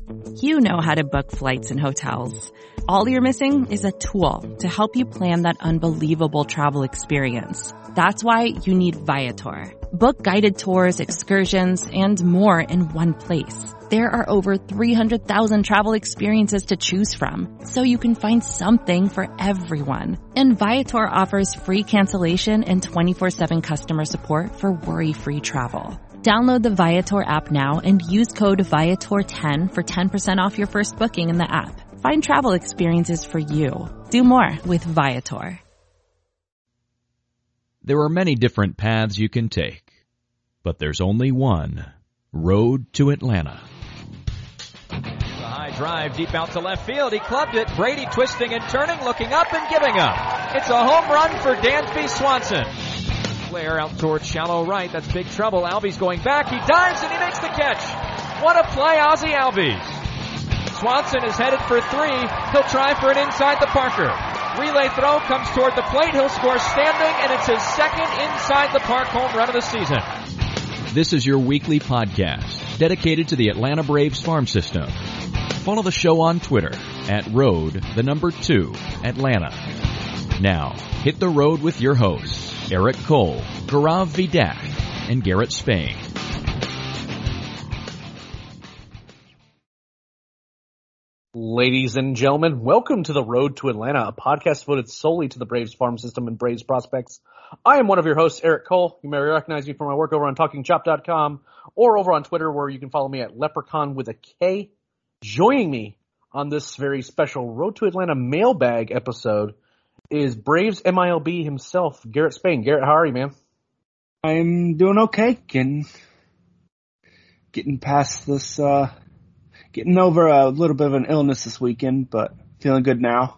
You know how to book flights and hotels. All you're missing is a tool to help you plan that unbelievable travel experience. That's why you need Viator. Book guided tours, excursions, and more in one place. There are over 300,000 travel experiences to choose from, so you can find something for everyone. And Viator offers free cancellation and 24/7 customer support for worry-free travel. Download the Viator app now and use code Viator10 for 10% off your first booking in the app. Find travel experiences for you. Do more with Viator. There are many different paths you can take, but there's only one road to Atlanta. The high drive deep out to left field. He clubbed it. Brady twisting and turning, looking up and giving up. It's a home run for Dansby Swanson. Flair out towards shallow right. That's big trouble. Albies going back. He dives and he makes the catch. What a play, Ozzie Albies. Swanson is headed for three. He'll try for an inside the Parker. Relay throw comes toward the plate. He'll score standing, and it's his second inside the park home run of the season. This is your weekly podcast dedicated to the Atlanta Braves farm system. Follow the show on Twitter at @road2Atlanta. Now, hit the road with your hosts, Eric Cole, Gaurav Vidak, and Garrett Spain. Ladies and gentlemen, welcome to the Road to Atlanta, a podcast devoted solely to the Braves farm system and Braves prospects. I am one of your hosts, Eric Cole. You may recognize me from my work over on TalkingChop.com or over on Twitter, where you can follow me at Leprechaun with a K. Joining me on this very special Road to Atlanta mailbag episode is Braves MILB himself, Garrett Spain. Garrett, how are you, man? I'm doing okay. Getting past this, getting over a little bit of an illness this weekend, but feeling good now.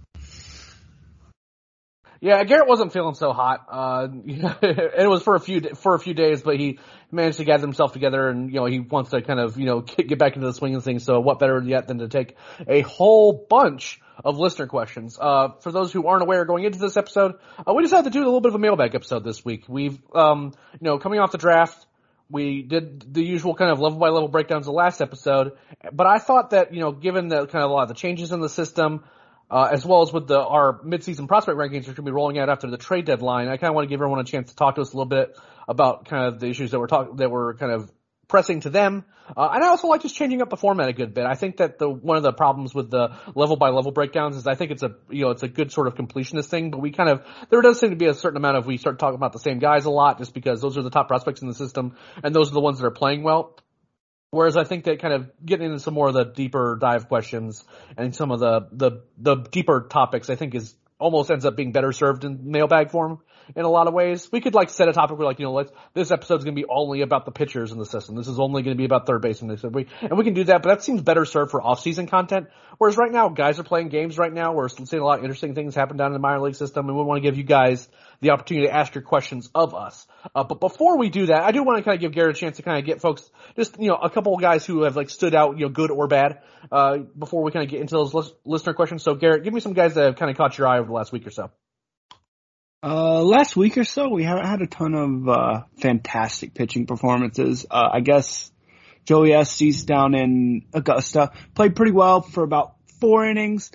Yeah, Garrett wasn't feeling so hot. It was for a few days, but he managed to gather himself together, and he wants to kind of get back into the swing of things. So what better yet than to take a whole bunch of listener questions. For those who aren't aware, going into this episode, we decided to do a little bit of a mailbag episode this week. We've coming off the draft, we did the usual kind of level by level breakdowns of the last episode, but I thought that given the kind of a lot of the changes in the system, as well as with our midseason prospect rankings, which are going to be rolling out after the trade deadline, I kind of want to give everyone a chance to talk to us a little bit about kind of the issues that were kind of pressing to them. And I also like just changing up the format a good bit. I think that one of the problems with the level by level breakdowns is I think it's a good sort of completionist thing, but there does seem to be a certain amount of, we start talking about the same guys a lot just because those are the top prospects in the system and those are the ones that are playing well. Whereas I think that kind of getting into some more of the deeper dive questions and some of the deeper topics, I think almost ends up being better served in mailbag form in a lot of ways. We could set a topic where this episode's going to be only about the pitchers in the system. This is only going to be about third base. And we can do that, but that seems better served for off-season content. Whereas right now, guys are playing games right now. We're seeing a lot of interesting things happen down in the minor league system, and we want to give you guys the opportunity to ask your questions of us. But before we do that, I do want to kind of give Garrett a chance to kind of get folks, just, a couple of guys who have stood out, good or bad, before we kind of get into those listener questions. So Garrett, give me some guys that have kind of caught your eye over the last week or so. Last week or so, we haven't had a ton of fantastic pitching performances. I guess Joey Estes down in Augusta played pretty well for about 5 innings.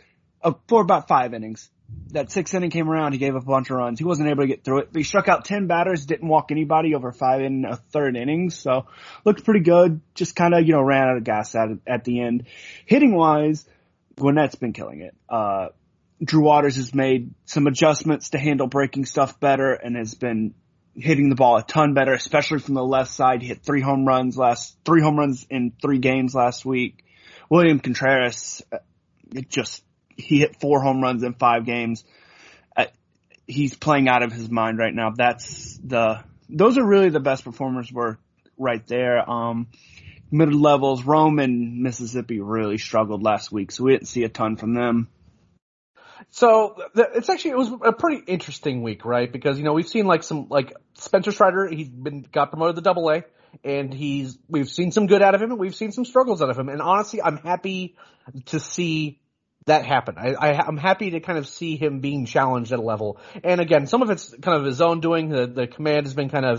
That 6th inning came around, he gave up a bunch of runs. He wasn't able to get through it. But he struck out 10 batters, didn't walk anybody over 5 in a third inning. So looked pretty good. Just kind of, ran out of gas at the end. Hitting wise, Gwinnett's been killing it. Drew Waters has made some adjustments to handle breaking stuff better and has been hitting the ball a ton better, especially from the left side. He hit 3 home runs in 3 games last week. William Contreras, he hit 4 home runs in 5 games. He's playing out of his mind right now. Those are really the best performers were right there. Mid levels, Rome and Mississippi really struggled last week, so we didn't see a ton from them. So it was a pretty interesting week, right? Because we've seen Spencer Strider, got promoted to Double-A, and we've seen some good out of him, and we've seen some struggles out of him. And honestly, I'm happy to see that happen. I'm happy to kind of see him being challenged at a level. And again, some of it's kind of his own doing. The command has been kind of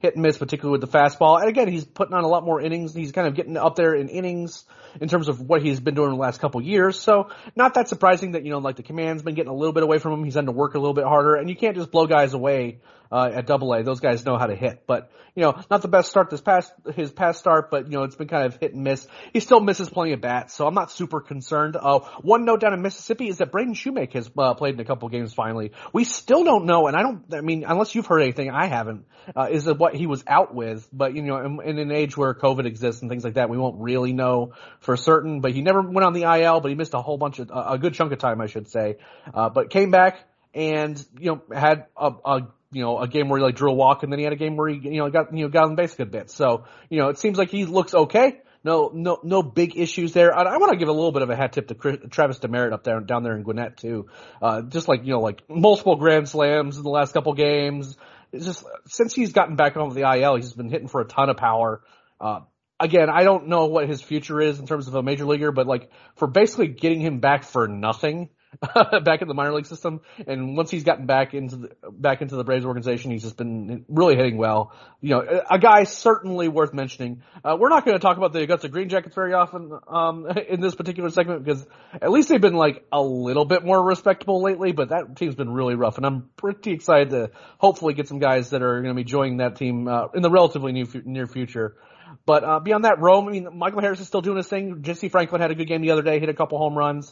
hit and miss, particularly with the fastball. And again, he's putting on a lot more innings. He's kind of getting up there in innings in terms of what he's been doing the last couple years. So not that surprising that, like the command's been getting a little bit away from him. He's had to work a little bit harder, and you can't just blow guys away at AA. Those guys know how to hit. But, not the best start his past start, but, it's been kind of hit and miss. He still misses plenty of bats, so I'm not super concerned. One note down in Mississippi is that Braden Shoemake has played in a couple games finally. We still don't know, and unless you've heard anything, I haven't, is what he was out with. But, in an age where COVID exists and things like that, we won't really know for certain. But he never went on the IL, but he missed a good chunk of time, I should say. But came back and, had a game where he drew a walk, and then he had a game where he, got on the base a good bit. So, it seems like he looks okay. No big issues there. I want to give a little bit of a hat tip to Travis Demeritte down there in Gwinnett too. Just like multiple grand slams in the last couple games. It's just, since he's gotten back on the IL, he's been hitting for a ton of power. Again, I don't know what his future is in terms of a major leaguer, but for basically getting him back for nothing, back in the minor league system, and once he's gotten back into the Braves organization, he's just been really hitting well. A guy certainly worth mentioning. We're not going to talk about the Augusta Green Jackets very often in this particular segment, because at least they've been a little bit more respectable lately, but that team's been really rough, and I'm pretty excited to hopefully get some guys that are going to be joining that team in the relatively near future. But beyond that, Rome, Michael Harris is still doing his thing. Jesse Franklin had a good game the other day, hit a couple home runs.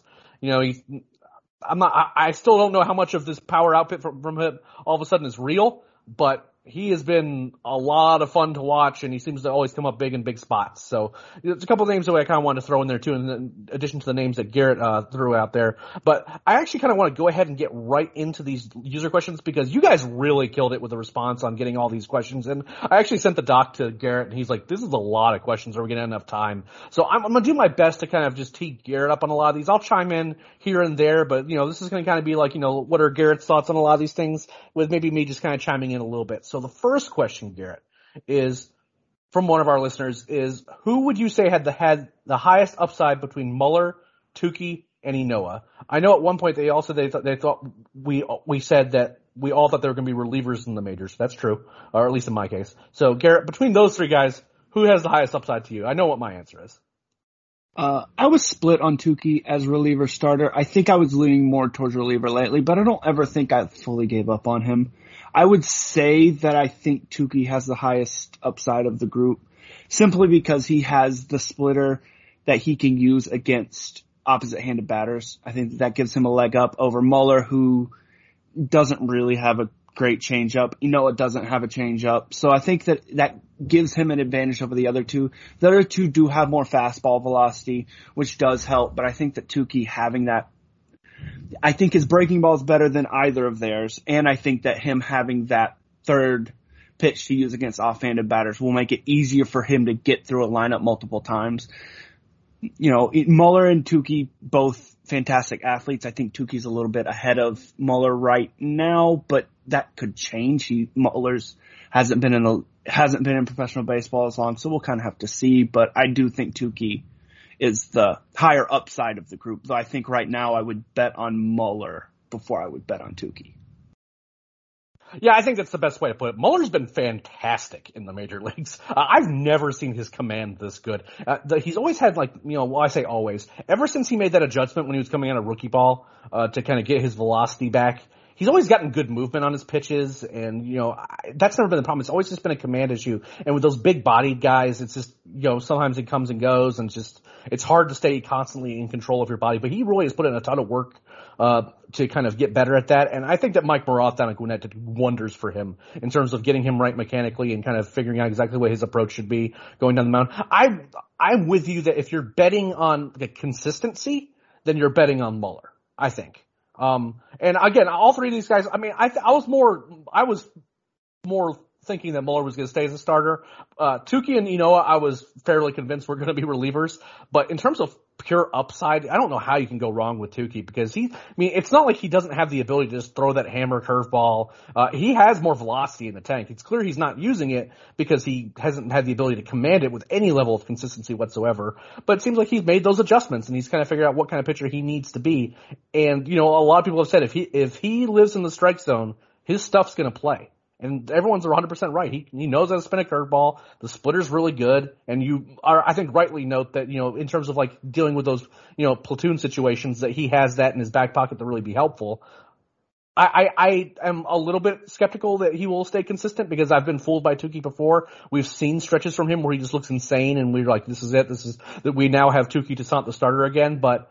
I still don't know how much of this power output from him all of a sudden is real, but he has been a lot of fun to watch, and he seems to always come up big in big spots. So there's a couple of names that I kind of wanted to throw in there too, in addition to the names that Garrett threw out there. But I actually kind of want to go ahead and get right into these user questions, because you guys really killed it with the response on getting all these questions. And I actually sent the doc to Garrett, and he's like, this is a lot of questions. Are we going to have enough time? So I'm going to do my best to kind of just tee Garrett up on a lot of these. I'll chime in here and there, but this is going to kind of be what are Garrett's thoughts on a lot of these things, with maybe me just kind of chiming in a little bit. So the first question, Garrett, is from one of our listeners, is who would you say had the highest upside between Muller, Tukey, and Inoa? I know at one point they thought we said that we all thought they were going to be relievers in the majors. That's true, or at least in my case. So Garrett, between those three guys, who has the highest upside to you? I know what my answer is. I was split on Tukey as reliever starter. I think I was leaning more towards reliever lately, but I don't ever think I fully gave up on him. I would say that I think Tukey has the highest upside of the group, simply because he has the splitter that he can use against opposite-handed batters. I think that gives him a leg up over Muller, who doesn't really have a great changeup. It doesn't have a changeup. So I think that gives him an advantage over the other two. The other two do have more fastball velocity, which does help, but I think that Tukey having that, I think his breaking ball is better than either of theirs, and I think that him having that third pitch to use against off-handed batters will make it easier for him to get through a lineup multiple times. Muller and Tukey, both fantastic athletes. I think Tukey's a little bit ahead of Muller right now, but that could change. Muller's hasn't been in professional baseball as long, so we'll kind of have to see. But I do think Tukey is the higher upside of the group. Though I think right now I would bet on Muller before I would bet on Tukey. Yeah, I think that's the best way to put it. Muller's been fantastic in the major leagues. I've never seen his command this good. He's always had I say always, ever since he made that adjustment when he was coming out of rookie ball, to kind of get his velocity back, he's always gotten good movement on his pitches, and, that's never been the problem. It's always just been a command issue. And with those big-bodied guys, it's just, sometimes it comes and goes, and it's hard to stay constantly in control of your body. But he really has put in a ton of work to kind of get better at that. And I think that Mike Maroth down at Gwinnett did wonders for him in terms of getting him right mechanically and kind of figuring out exactly what his approach should be going down the mound. I'm with you that if you're betting on the consistency, then you're betting on Muller, I think. And again, all three of these guys, I was more thinking that Muller was going to stay as a starter. Tukey and Inoa, I was fairly convinced were going to be relievers. But in terms of pure upside, I don't know how you can go wrong with Tukey, because it's not like he doesn't have the ability to just throw that hammer curveball. He has more velocity in the tank. It's clear he's not using it because he hasn't had the ability to command it with any level of consistency whatsoever. But it seems like he's made those adjustments, and he's kind of figured out what kind of pitcher he needs to be. And, a lot of people have said if he lives in the strike zone, his stuff's going to play. And everyone's 100% right. He knows how to spin a curveball. The splitter's really good. And you are, I think, rightly note that, in terms of like dealing with those, platoon situations, that he has that in his back pocket to really be helpful. I am a little bit skeptical that he will stay consistent because I've been fooled by Tukey before. We've seen stretches from him where he just looks insane and we're like, this is it. This is that we now have Tukey Toussaint the starter again. But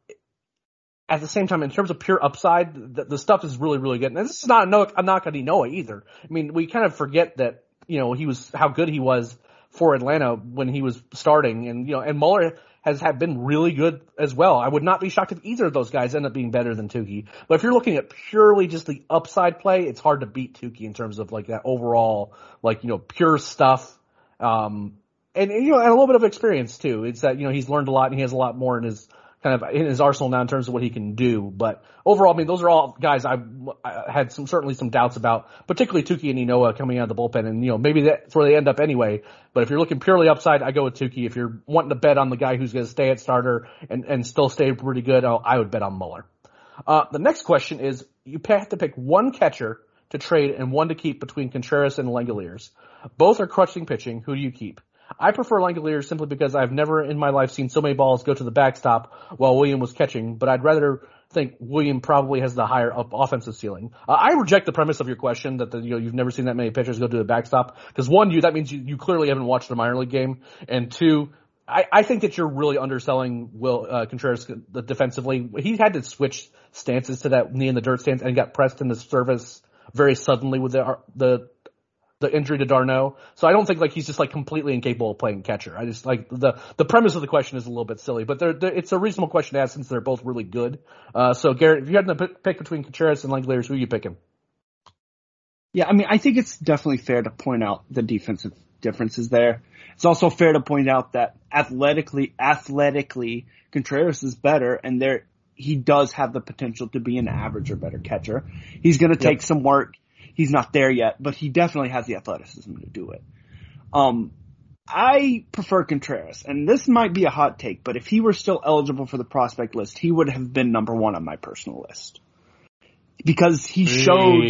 at the same time, in terms of pure upside, the stuff is really, really good. And this is not a knock on Inoue either. I mean, we kind of forget that, he was, how good he was for Atlanta when he was starting. And, and Muller has been really good as well. I would not be shocked if either of those guys end up being better than Tukey. But if you're looking at purely just the upside play, it's hard to beat Tukey in terms of like that overall, like, pure stuff. And a little bit of experience too. It's that, he's learned a lot and he has a lot more in his arsenal now in terms of what he can do. But overall, I mean, those are all guys I had certainly some doubts about, particularly Tukey and Inoue coming out of the bullpen. And, maybe that's where they end up anyway. But if you're looking purely upside, I go with Tukey. If you're wanting to bet on the guy who's going to stay at starter and still stay pretty good, I would bet on Muller. The next question is, you have to pick one catcher to trade and one to keep between Contreras and Langeliers. Both are crushing pitching. Who do you keep? I prefer Langeliers simply because I've never in my life seen so many balls go to the backstop while William was catching, but I'd rather think William probably has the higher offensive ceiling. I reject the premise of your question that you've never seen that many pitchers go to the backstop, because one, that means you clearly haven't watched a minor league game, and two, I think that you're really underselling Contreras defensively. He had to switch stances to that knee in the dirt stance and got pressed in the service very suddenly with the injury to d'Arnaud. So I don't think like he's just like completely incapable of playing catcher. I just like the premise of the question is a little bit silly, but it's a reasonable question to ask since they're both really good. So Garrett, if you had to pick between Contreras and Langeliers, who are you picking? Yeah, I mean, I think it's definitely fair to point out the defensive differences there. It's also fair to point out that athletically, Contreras is better, and he does have the potential to be an average or better catcher. He's going to take some work. He's not there yet, but he definitely has the athleticism to do it. I prefer Contreras, and this might be a hot take, but if he were still eligible for the prospect list, he would have been number one on my personal list. Because he showed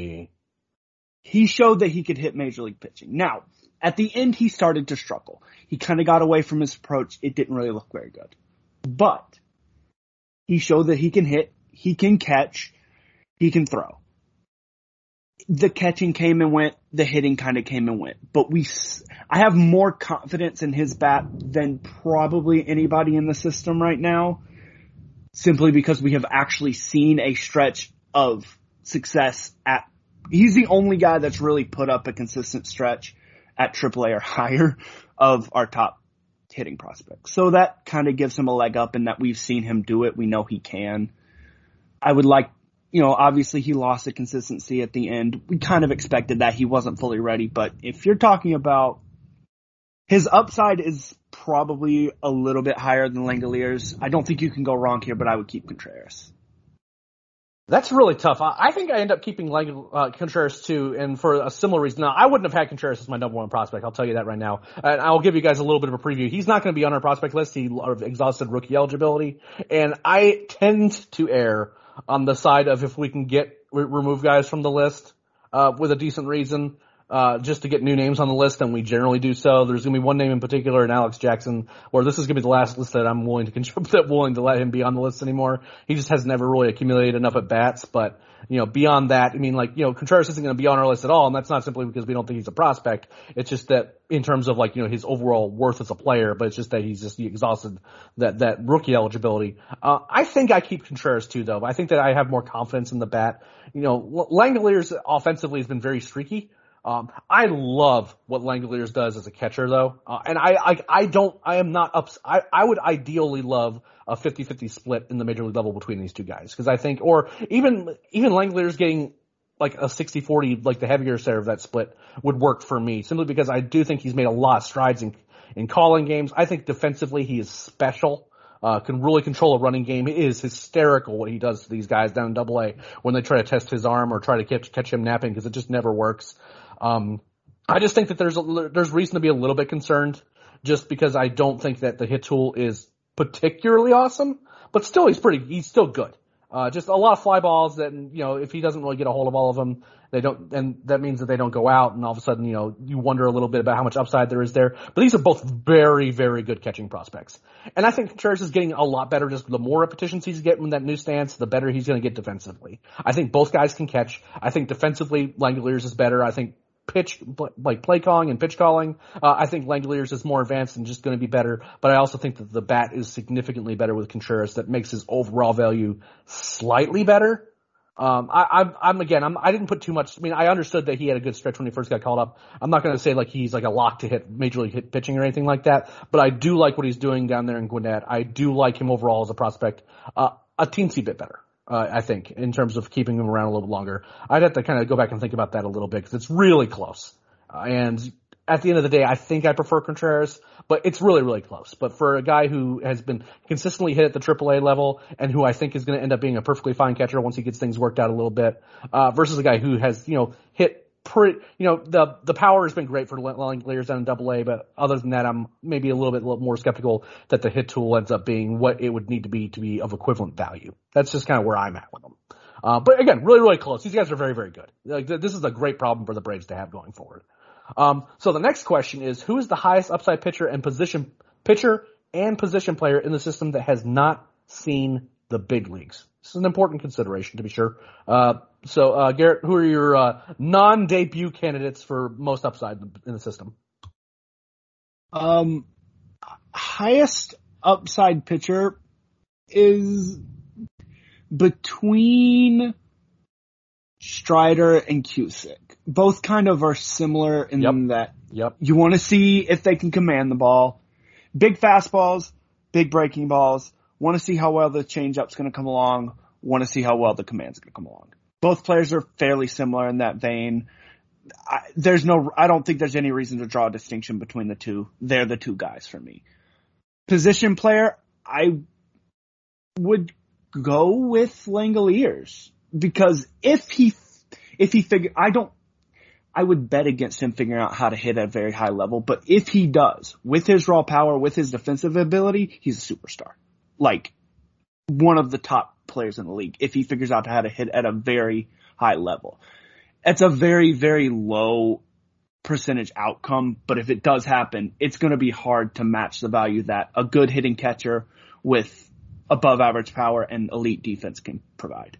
that he could hit major league pitching. Now, at the end, he started to struggle. He kind of got away from his approach. It didn't really look very good. But he showed that he can hit, he can catch, he can throw. The catching came and went, the hitting kind of came and went. But I have more confidence in his bat than probably anybody in the system right now, simply because we have actually seen a stretch of success he's the only guy that's really put up a consistent stretch at AAA or higher of our top hitting prospects. So that kind of gives him a leg up in that we've seen him do it. We know he can. I would like, obviously he lost the consistency at the end. We kind of expected that. He wasn't fully ready. But if you're talking about his upside is probably a little bit higher than Langeliers. I don't think you can go wrong here, but I would keep Contreras. That's really tough. I think I end up keeping Contreras too, and for a similar reason. Now, I wouldn't have had Contreras as my number one prospect. I'll tell you that right now. And I'll give you guys a little bit of a preview. He's not going to be on our prospect list. He exhausted rookie eligibility, and I tend to err on the side of if we can remove guys from the list with a decent reason. Just to get new names on the list, and we generally do so. There's going to be one name in particular, in Alex Jackson, where this is going to be the last list that I'm willing to let him be on the list anymore. He just has never really accumulated enough at bats, but beyond that, I mean, Contreras isn't going to be on our list at all, and that's not simply because we don't think he's a prospect. It's just that in terms of his overall worth as a player, but it's just that he exhausted that rookie eligibility. I think I keep Contreras too, though. I think that I have more confidence in the bat. Langeliers offensively has been very streaky. I love what Langeliers does as a catcher, though. And I would ideally love a 50-50 split in the major league level between these two guys. Cause I think, or even Langeliers getting like a 60-40, like the heavier share of that split would work for me, simply because I do think he's made a lot of strides in calling games. I think defensively he is special. Can really control a running game. It is hysterical what he does to these guys down in AA when they try to test his arm or try to catch him napping, because it just never works. I just think that there's reason to be a little bit concerned, just because I don't think that the hit tool is particularly awesome, but still he's still good. Just a lot of fly balls that, you know, if he doesn't really get a hold of all of them, they don't, and that means that they don't go out, and all of a sudden, you know, you wonder a little bit about how much upside there is there. But these are both very, very good catching prospects. And I think Contreras is getting a lot better. Just the more repetitions he's getting in that new stance, the better he's going to get defensively. I think both guys can catch. I think defensively, Langeliers is better. I think play calling and pitch calling, I think Langeliers is more advanced and just going to be better. But I also think that the bat is significantly better with Contreras. That makes his overall value slightly better. I didn't put too much. I mean, I understood that he had a good stretch when he first got called up. I'm not going to say like he's like a lock to hit major league hit pitching or anything like that. But I do like what he's doing down there in Gwinnett. I do like him overall as a prospect. A teensy bit better. I think, in terms of keeping him around a little longer. I'd have to kind of go back and think about that a little bit because it's really close. And at the end of the day, I think I prefer Contreras, but it's really, really close. But for a guy who has been consistently hit at the AAA level and who I think is going to end up being a perfectly fine catcher once he gets things worked out a little bit, versus a guy who has, you know, hit pretty, you know, the power has been great for Langeliers down in AA, but other than that, I'm maybe a little bit more skeptical that the hit tool ends up being what it would need to be of equivalent value. That's just kind of where I'm at with them. But again, really, really close. These guys are very, very good. Like, this is a great problem for the Braves to have going forward. So the next question is, who is the highest upside pitcher and position player in the system that has not seen the big leagues? This is an important consideration, to be sure. So Garrett, who are your non-debut candidates for most upside in the system? Highest upside pitcher is between Strider and Cusick. Both kind of are similar in that you want to see if they can command the ball. Big fastballs, big breaking balls. Want to see how well the changeup's going to come along. Want to see how well the command's going to come along. Both players are fairly similar in that vein. I don't think there's any reason to draw a distinction between the two. They're the two guys for me. Position player, I would go with Langeliers because if he I would bet against him figuring out how to hit at a very high level, but if he does, with his raw power, with his defensive ability, he's a superstar. Like, one of the top players in the league, if he figures out how to hit at a very high level. It's a very, very low percentage outcome, but if it does happen, it's going to be hard to match the value that a good hitting catcher with above average power and elite defense can provide.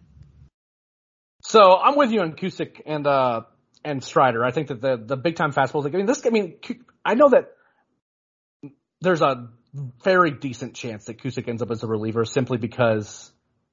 So I'm with you on Cusick and Strider. I think that the big time fastballs. I know that there's a very decent chance that Cusick ends up as a reliever simply because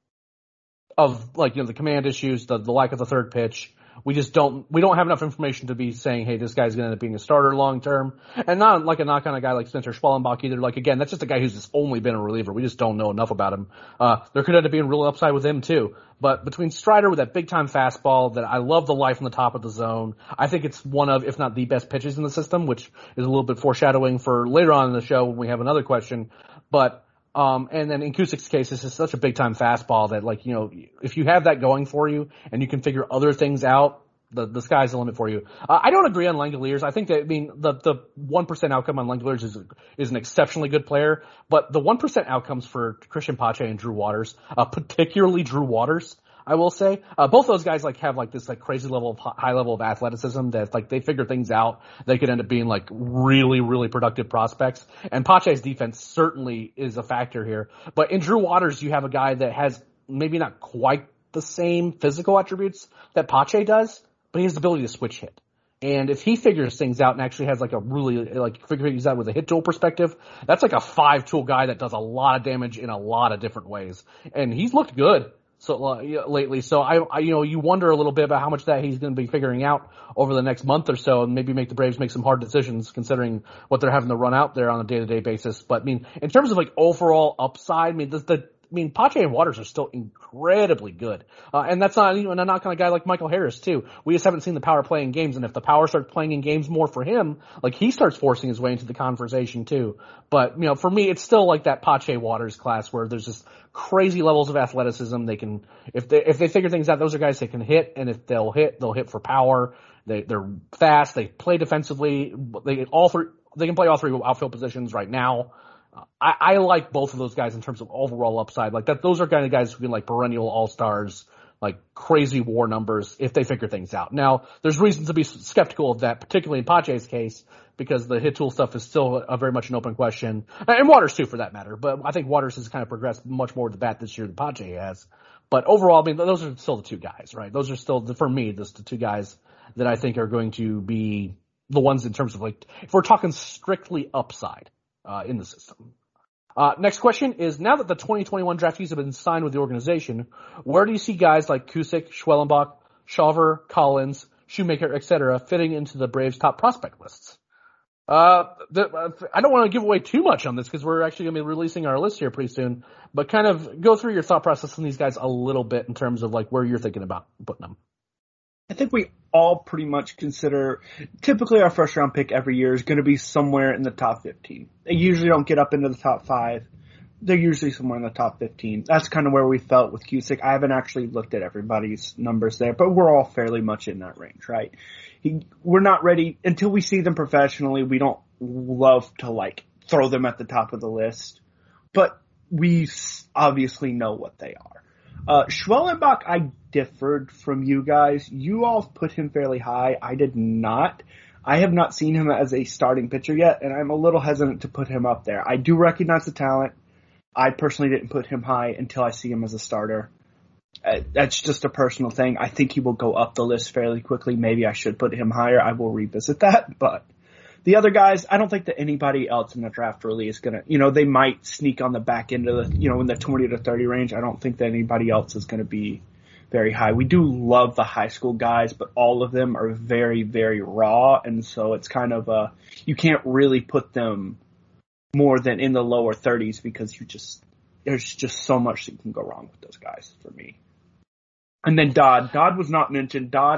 of the command issues, the lack of the third pitch. We don't have enough information to be saying, hey, this guy's going to end up being a starter long term. And not like a knock on a guy like Spencer Schwellenbach either. Like, again, that's just a guy who's just only been a reliever. We just don't know enough about him. There could end up being real upside with him too. But between Strider with that big time fastball that I love the life on the top of the zone, I think it's one of, if not the best pitches in the system, which is a little bit foreshadowing for later on in the show when we have another question. But and then in Cusick's case, this is such a big time fastball that, if you have that going for you and you can figure other things out, the sky's the limit for you. I don't agree on Langeliers. I think that, the 1% outcome on Langeliers is an exceptionally good player, but the 1% outcomes for Christian Pache and Drew Waters, particularly Drew Waters, I will say, both those guys have this crazy level of high level of athleticism that they figure things out. They could end up being really, really productive prospects. And Pache's defense certainly is a factor here. But in Drew Waters, you have a guy that has maybe not quite the same physical attributes that Pache does, but he has the ability to switch hit. And if he figures things out and actually has a really, figures out with a hit tool perspective, that's a 5-tool guy that does a lot of damage in a lot of different ways. And he's looked good lately. So you wonder a little bit about how much that he's going to be figuring out over the next month or so, and maybe make the Braves make some hard decisions considering what they're having to run out there on a day-to-day basis. But in terms of overall upside, Pache and Waters are still incredibly good. And that's not even a knock on a guy like Michael Harris too. We just haven't seen the power play in games, and if the power starts playing in games more for him, he starts forcing his way into the conversation too. But, for me, it's still that Pache Waters class where there's just crazy levels of athleticism. They can, if they figure things out, those are guys that can hit, and if they'll hit for power. They're fast, they play defensively, they can play all three outfield positions right now. I like both of those guys in terms of overall upside. Like that, those are kind of guys who can like perennial all-stars, like crazy WAR numbers if they figure things out. Now, there's reason to be skeptical of that, particularly in Pache's case, because the hit tool stuff is still very much an open question, and Waters too, for that matter. But I think Waters has kind of progressed much more to the bat this year than Pache has. But overall, I mean, those are still the two guys, right? Those are still, for me, the two guys that I think are going to be the ones in terms of like, if we're talking strictly upside in the system. Next question is, now that the 2021 draftees have been signed with the organization, where do you see guys like Cusick, Schwellenbach, Shawver, Collins, Shoemaker, etc. fitting into the Braves' top prospect lists? I don't want to give away too much on this because we're actually going to be releasing our list here pretty soon, but kind of go through your thought process on these guys a little bit in terms of like where you're thinking about putting them. I think we all pretty much consider, typically our first round pick every year is going to be somewhere in the top 15. They usually don't get up into the top 5. They're usually somewhere in the top 15. That's kind of where we felt with Cusick. I haven't actually looked at everybody's numbers there, but we're all fairly much in that range, right? We're not ready until we see them professionally. We don't love to like throw them at the top of the list, but we obviously know what they are. Schwellenbach, I differed from you guys. You all put him fairly high. I did not. I have not seen him as a starting pitcher yet, and I'm a little hesitant to put him up there. I do recognize the talent. I personally didn't put him high until I see him as a starter. That's just a personal thing. I think he will go up the list fairly quickly. Maybe I should put him higher. I will revisit that. But the other guys, I don't think that anybody else in the draft really is going to, they might sneak on the back end of the, in the 20 to 30 range. I don't think that anybody else is going to be very high. We do love the high school guys, but all of them are very, very raw. And so it's kind of you can't really put them more than in the lower 30s because there's just so much that can go wrong with those guys for me. And then Dodd was not mentioned. Dodd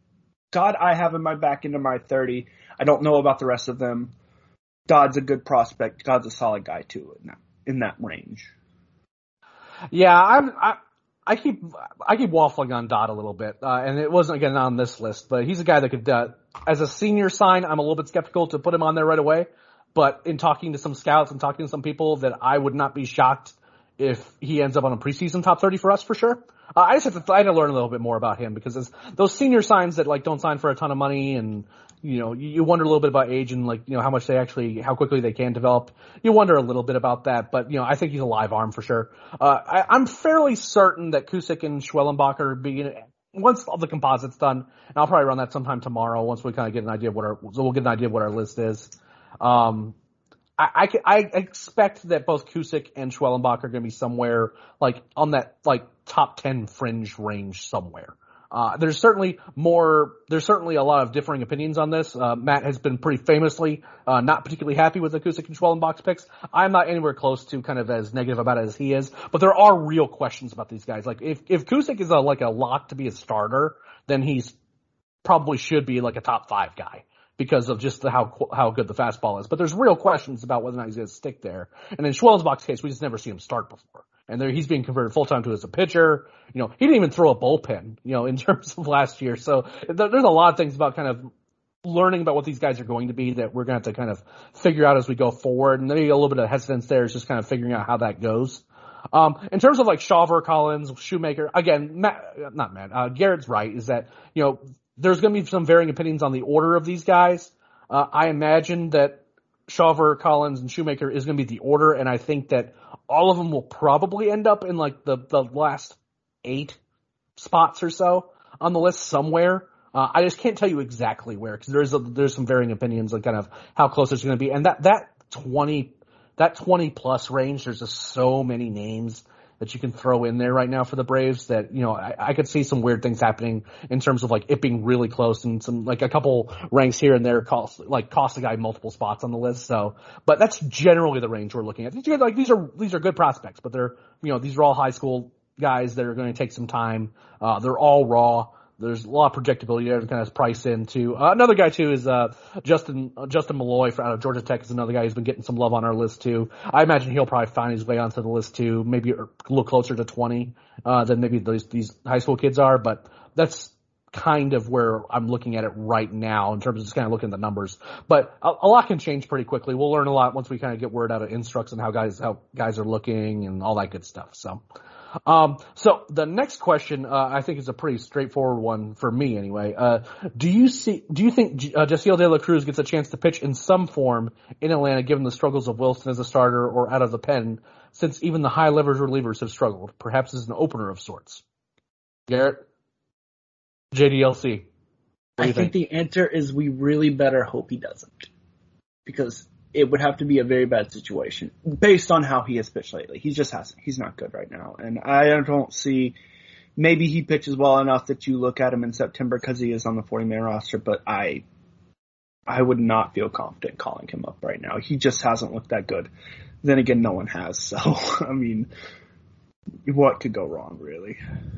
I have in my back into my 30. I don't know about the rest of them. Dodd's a good prospect. Dodd's a solid guy too in that range. Yeah, I keep waffling on Dodd a little bit, and it wasn't again on this list, but he's a guy that could, as a senior sign, I'm a little bit skeptical to put him on there right away. But in talking to some scouts and talking to some people, that I would not be shocked if he ends up on a preseason top 30 for us for sure. I had to learn a little bit more about him because those senior signs that like don't sign for a ton of money and, you wonder a little bit about age and like, how much how quickly they can develop. You wonder a little bit about that, but I think he's a live arm for sure. I'm fairly certain that Cusick and Schwellenbach are once all the composite's done, and I'll probably run that sometime tomorrow once we kind of get an idea of we'll get an idea of what our list is. I expect that both Cusick and Schwellenbach are going to be somewhere like on that like top 10 fringe range somewhere. There's certainly a lot of differing opinions on this. Matt has been pretty famously not particularly happy with the Cusick and Schwellenbach picks. I'm not anywhere close to kind of as negative about it as he is, but there are real questions about these guys. Like if Cusick is a lock to be a starter, then he's probably should be like a top 5 guy, because of just how good the fastball is. But there's real questions about whether or not he's going to stick there. And in Schwellenbach's case, we just never see him start before. And he's being converted full-time to as a pitcher. He didn't even throw a bullpen, in terms of last year. So there's a lot of things about kind of learning about what these guys are going to be that we're going to have to kind of figure out as we go forward. And maybe a little bit of hesitance there is just kind of figuring out how that goes. In terms of like Shawver, Collins, Shoemaker, again, Garrett's right, is that, there's going to be some varying opinions on the order of these guys. I imagine that Shawver, Collins, and Shoemaker is going to be the order, and I think that all of them will probably end up in like the last 8 spots or so on the list somewhere. I just can't tell you exactly where, because there's some varying opinions on kind of how close it's going to be, and that 20 plus range, there's just so many names that you can throw in there right now for the Braves that, I could see some weird things happening in terms of like it being really close and some like a couple ranks here and there cost a guy multiple spots on the list. So, but that's generally the range we're looking at. These are good prospects, but they're, these are all high school guys that are going to take some time. They're all raw. There's a lot of projectability there to kind of price into. Another guy too is Justin Malloy out of Georgia Tech is another guy who's been getting some love on our list too. I imagine he'll probably find his way onto the list too, maybe a little closer to 20 than maybe these high school kids are. But that's kind of where I'm looking at it right now in terms of just kind of looking at the numbers. But a lot can change pretty quickly. We'll learn a lot once we kind of get word out of Instructs and how guys are looking and all that good stuff. So the next question, I think is a pretty straightforward one for me anyway. Do you think Jasiel De La Cruz gets a chance to pitch in some form in Atlanta given the struggles of Wilson as a starter or out of the pen, since even the high leverage relievers have struggled, perhaps as an opener of sorts? Garrett? JDLC. I think the answer is we really better hope he doesn't, because it would have to be a very bad situation based on how he has pitched lately. He just hasn't. He's not good right now. And I don't see, maybe he pitches well enough that you look at him in September because he is on the 40-man roster, but I would not feel confident calling him up right now. He just hasn't looked that good. Then again, no one has. So, I mean, what could go wrong, really?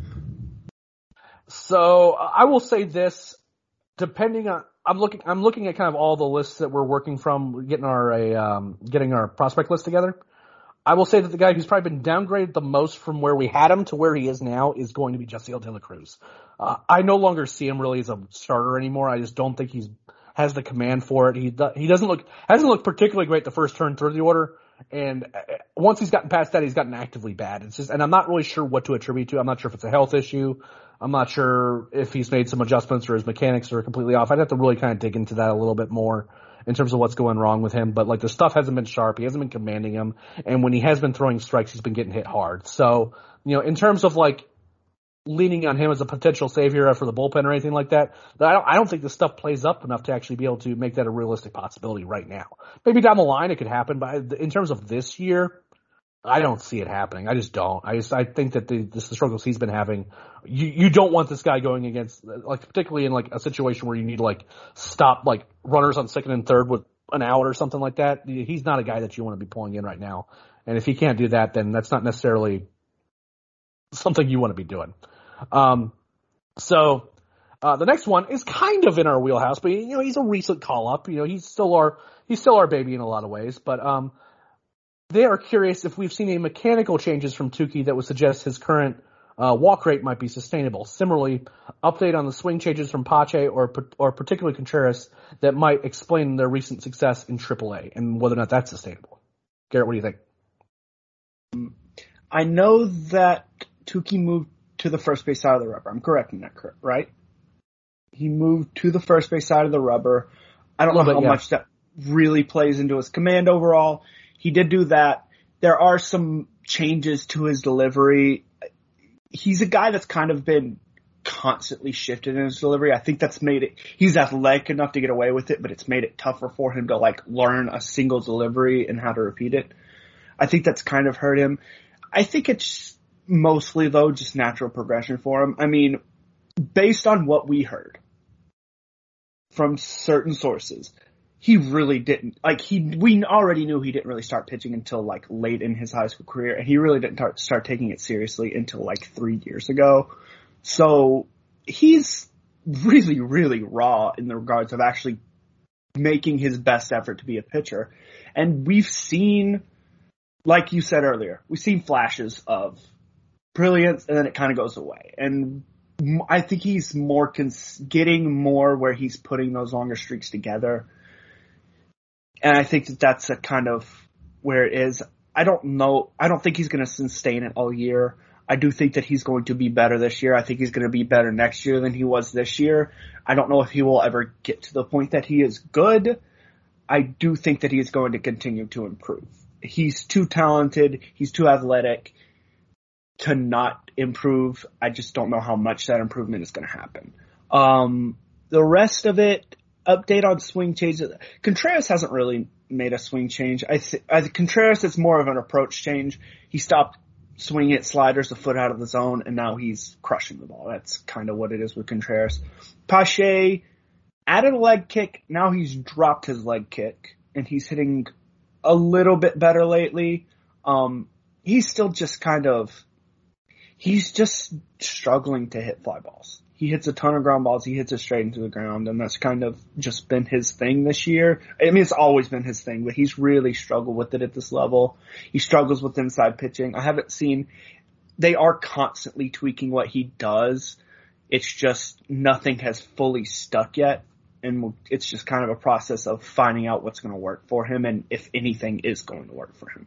So I will say this, depending on, I'm looking at kind of all the lists that we're working from, getting our prospect list together. I will say that the guy who's probably been downgraded the most from where we had him to where he is now is going to be Jasiel De La Cruz. I no longer see him really as a starter anymore. I just don't think has the command for it. He hasn't looked particularly great the first turn through the order. And once he's gotten past that, he's gotten actively bad. And I'm not really sure what to attribute to. I'm not sure if it's a health issue. I'm not sure if he's made some adjustments or his mechanics are completely off. I'd have to really kind of dig into that a little bit more in terms of what's going wrong with him. But like, the stuff hasn't been sharp. He hasn't been commanding him. And when he has been throwing strikes, he's been getting hit hard. So, in terms of like leaning on him as a potential savior for the bullpen or anything like that, I don't think this stuff plays up enough to actually be able to make that a realistic possibility right now. Maybe down the line it could happen, but in terms of this year, I don't see it happening. I just don't. I think that the struggles he's been having, you don't want this guy going against, like, particularly in like a situation where you need to like stop like runners on second and third with an out or something like that. He's not a guy that you want to be pulling in right now. And if he can't do that, then that's not necessarily something you want to be doing. So the next one is kind of in our wheelhouse, but he's a recent call up. He's still our baby in a lot of ways, but they are curious if we've seen any mechanical changes from Tukey that would suggest his current walk rate might be sustainable. Similarly, update on the swing changes from Pache or particularly Contreras that might explain their recent success in AAA and whether or not that's sustainable. Garrett, what do you think? I know that Tukey moved to the first base side of the rubber. I'm correcting that, right? He moved to the first base side of the rubber. I don't know how much that really plays into his command overall. He did do that. There are some changes to his delivery. He's a guy that's kind of been constantly shifted in his delivery. I think that's made it, he's athletic enough to get away with it, but it's made it tougher for him to like learn a single delivery and how to repeat it. I think that's kind of hurt him. I think it's mostly though just natural progression for him. I mean, based on what we heard from certain sources, he really didn't, we already knew he didn't really start pitching until like late in his high school career, and he really didn't start taking it seriously until like 3 years ago. So he's really, really raw in the regards of actually making his best effort to be a pitcher. And we've seen, like you said earlier, we've seen flashes of brilliance and then it kind of goes away. And I think he's getting more where he's putting those longer streaks together. And I think that's a kind of where it is. I don't know. I don't think he's going to sustain it all year. I do think that he's going to be better this year. I think he's going to be better next year than he was this year. I don't know if he will ever get to the point that he is good. I do think that he is going to continue to improve. He's too talented. He's too athletic to not improve. I just don't know how much that improvement is going to happen. The rest of it, update on swing changes. Contreras hasn't really made a swing change. I think Contreras is more of an approach change. He stopped swinging at sliders a foot out of the zone, and now he's crushing the ball. That's kind of what it is with Contreras. Pache added a leg kick. Now he's dropped his leg kick, and he's hitting a little bit better lately. He's still just he's just struggling to hit fly balls. He hits a ton of ground balls. He hits it straight into the ground, and that's kind of just been his thing this year. I mean, it's always been his thing, but he's really struggled with it at this level. He struggles with inside pitching. They are constantly tweaking what he does It's just nothing has fully stuck yet, and it's just kind of a process of finding out what's going to work for him and if anything is going to work for him.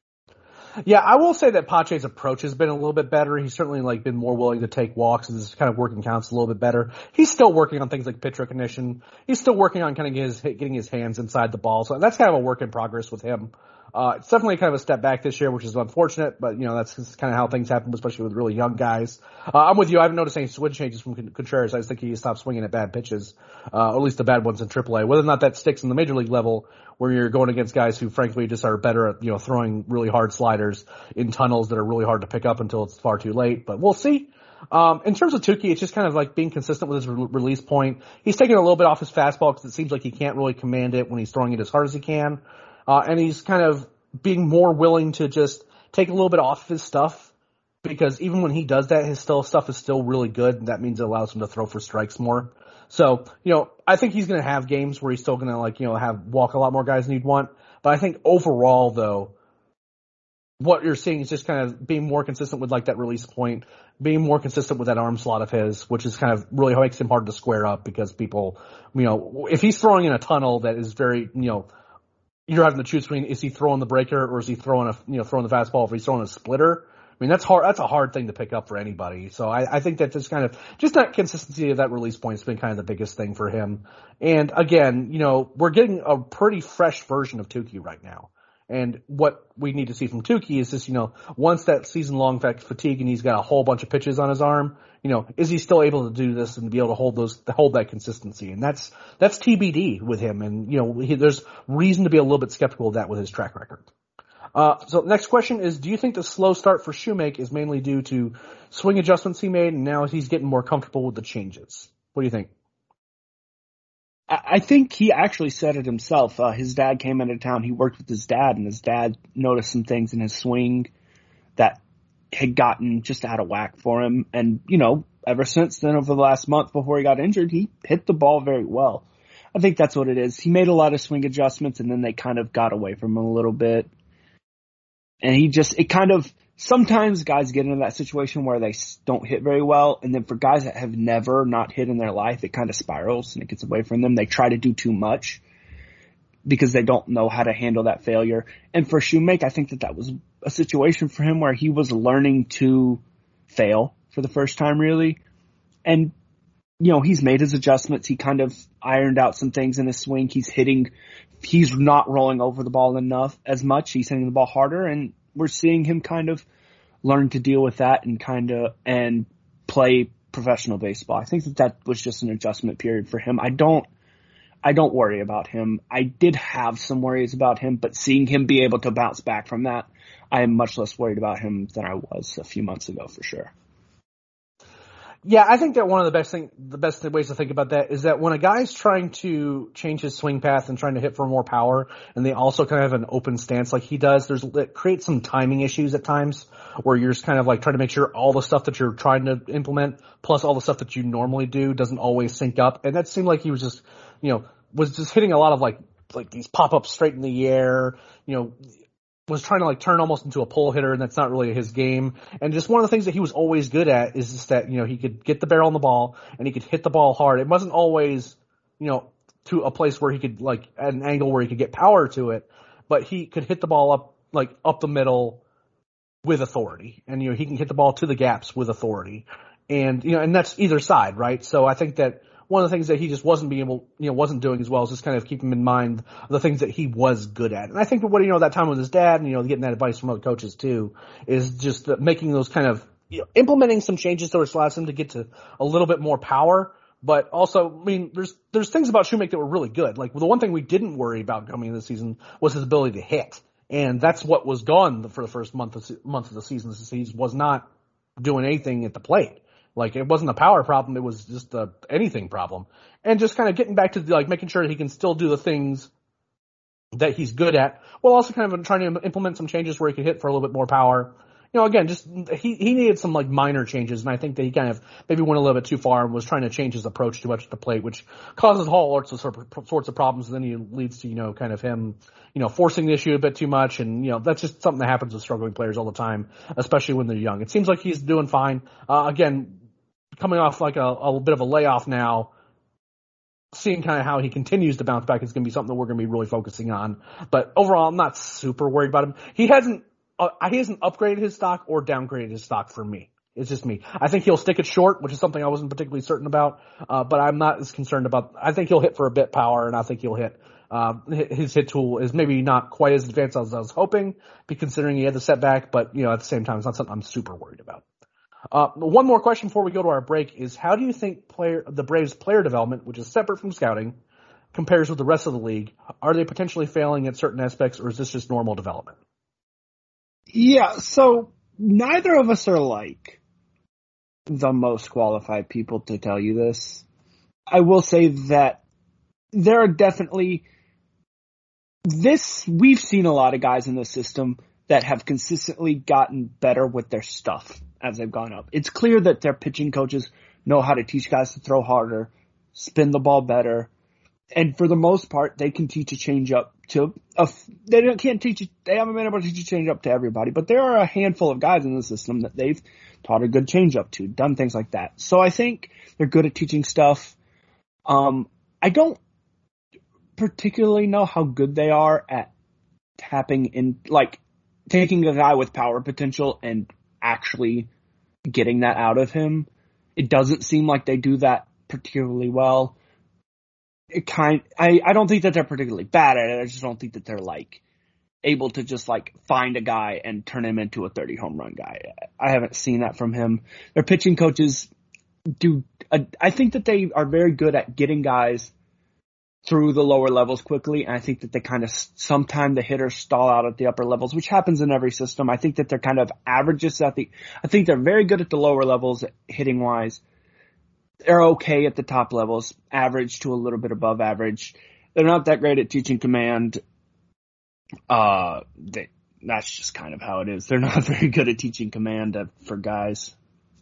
Yeah, I will say that Pache's approach has been a little bit better. He's certainly been more willing to take walks, and his kind of working counts a little bit better. He's still working on things like pitch recognition. He's still working on kind of getting his hands inside the ball. So that's kind of a work in progress with him. It's definitely kind of a step back this year, which is unfortunate, but that's just kind of how things happen, especially with really young guys. I'm with you. I haven't noticed any swing changes from Contreras. I just think he stopped swinging at bad pitches, or at least the bad ones in AAA. Whether or not that sticks in the major league level, where you're going against guys who frankly just are better at, throwing really hard sliders in tunnels that are really hard to pick up until it's far too late, but we'll see. In terms of Tukey, it's just kind of being consistent with his release point. He's taking a little bit off his fastball because it seems like he can't really command it when he's throwing it as hard as he can. And he's kind of being more willing to just take a little bit off his stuff, because even when he does that, his stuff is still really good, and that means it allows him to throw for strikes more. So, I think he's going to have games where he's still going to have walk a lot more guys than he'd want. But I think overall, though, what you're seeing is just kind of being more consistent with that release point, being more consistent with that arm slot of his, which is kind of really makes him hard to square up, because people, if he's throwing in a tunnel that is very, you're having to choose between, is he throwing the breaker or is he throwing throwing the fastball? If he's throwing a splitter, I mean, that's hard. That's a hard thing to pick up for anybody. So I think that just kind of, just that consistency of that release point has been kind of the biggest thing for him. And again, we're getting a pretty fresh version of Tukey right now. And what we need to see from Tukey is just, once that season-long fatigue and he's got a whole bunch of pitches on his arm, is he still able to do this and be able to hold that consistency? And that's TBD with him. And, there's reason to be a little bit skeptical of that with his track record. So next question is, do you think the slow start for Shoemake is mainly due to swing adjustments he made and now he's getting more comfortable with the changes? What do you think? I think he actually said it himself. His dad came into town. He worked with his dad, and his dad noticed some things in his swing that had gotten just out of whack for him. And, ever since then, over the last month before he got injured, he hit the ball very well. I think that's what it is. He made a lot of swing adjustments, and then they kind of got away from him a little bit. And sometimes guys get into that situation where they don't hit very well, and then for guys that have never not hit in their life, it kind of spirals and it gets away from them. They try to do too much because they don't know how to handle that failure. And for Shoemake, I think that was a situation for him where he was learning to fail for the first time, really. And, he's made his adjustments. He kind of ironed out some things in his swing. He's not rolling over the ball as much. He's hitting the ball harder, and we're seeing him kind of learn to deal with that and play professional baseball. I think that was just an adjustment period for him. I don't worry about him. I did have some worries about him, but seeing him be able to bounce back from that, I am much less worried about him than I was a few months ago, for sure. Yeah, I think that one of the best ways to think about that is that when a guy's trying to change his swing path and trying to hit for more power, and they also kind of have an open stance like he does, it creates some timing issues at times where you're just kind of trying to make sure all the stuff that you're trying to implement plus all the stuff that you normally do doesn't always sync up. And that seemed like he was just, was just hitting a lot of like these pop-ups straight in the air, was trying to turn almost into a pull hitter, and that's not really his game. And just one of the things that he was always good at is just that, he could get the barrel on the ball and he could hit the ball hard. It wasn't always, to a place where he could at an angle where he could get power to it, but he could hit the ball up the middle with authority. And, he can hit the ball to the gaps with authority. And, and that's either side, right? So I think that one of the things that he just wasn't doing as well is just kind of keep him in mind the things that he was good at. And I think what, that time with his dad and, getting that advice from other coaches too, is just making those kind of, implementing some changes that allows him to get to a little bit more power. But also, there's things about Shoemake that were really good. Like the one thing we didn't worry about coming into the season was his ability to hit. And that's what was gone for the first month of the season. He was not doing anything at the plate. It wasn't a power problem, it was just a anything problem. And just kind of getting back to making sure that he can still do the things that he's good at, while also kind of trying to implement some changes where he could hit for a little bit more power. Again, just he needed some minor changes, and I think that he kind of maybe went a little bit too far and was trying to change his approach too much at the plate, which causes all sorts of problems, and then he leads to kind of him forcing the issue a bit too much, and that's just something that happens with struggling players all the time, especially when they're young. It seems like he's doing fine. Again, coming off like a bit of a layoff now, seeing kind of how he continues to bounce back is going to be something that we're going to be really focusing on. But overall, I'm not super worried about him. He hasn't upgraded his stock or downgraded his stock for me. It's just me. I think he'll stick it short, which is something I wasn't particularly certain about. But I'm not as concerned about. I think he'll hit for a bit power, and I think he'll hit. His hit tool is maybe not quite as advanced as I was hoping, considering he had the setback. But at the same time, it's not something I'm super worried about. One more question before we go to our break is, how do you think the Braves player development, which is separate from scouting, compares with the rest of the league? Are they potentially failing at certain aspects, or is this just normal development? Yeah, so neither of us are like the most qualified people to tell you this. I will say that there are definitely we've seen a lot of guys in the system that have consistently gotten better with their stuff as they've gone up. It's clear that their pitching coaches know how to teach guys to throw harder, spin the ball better, and for the most part, they can teach a changeup they haven't been able to teach a changeup to everybody, but there are a handful of guys in the system that they've taught a good changeup to, done things like that. So I think they're good at teaching stuff. I don't particularly know how good they are at tapping in, like taking a guy with power potential and actually getting that out of him. It doesn't seem like they do that particularly well. I don't think that they're particularly bad at it. I just don't think that they're like able to just like find a guy and turn him into a 30 home run guy. I haven't seen that from him. Their pitching coaches I think that they are very good at getting guys through the lower levels quickly, and I think that they kind of sometimes the hitters stall out at the upper levels, which happens in every system. I think that they're kind of averages I think they're very good at the lower levels hitting wise. They're okay at the top levels, average to a little bit above average. They're not that great at teaching command. That's just kind of how it is. They're not very good at teaching command for guys.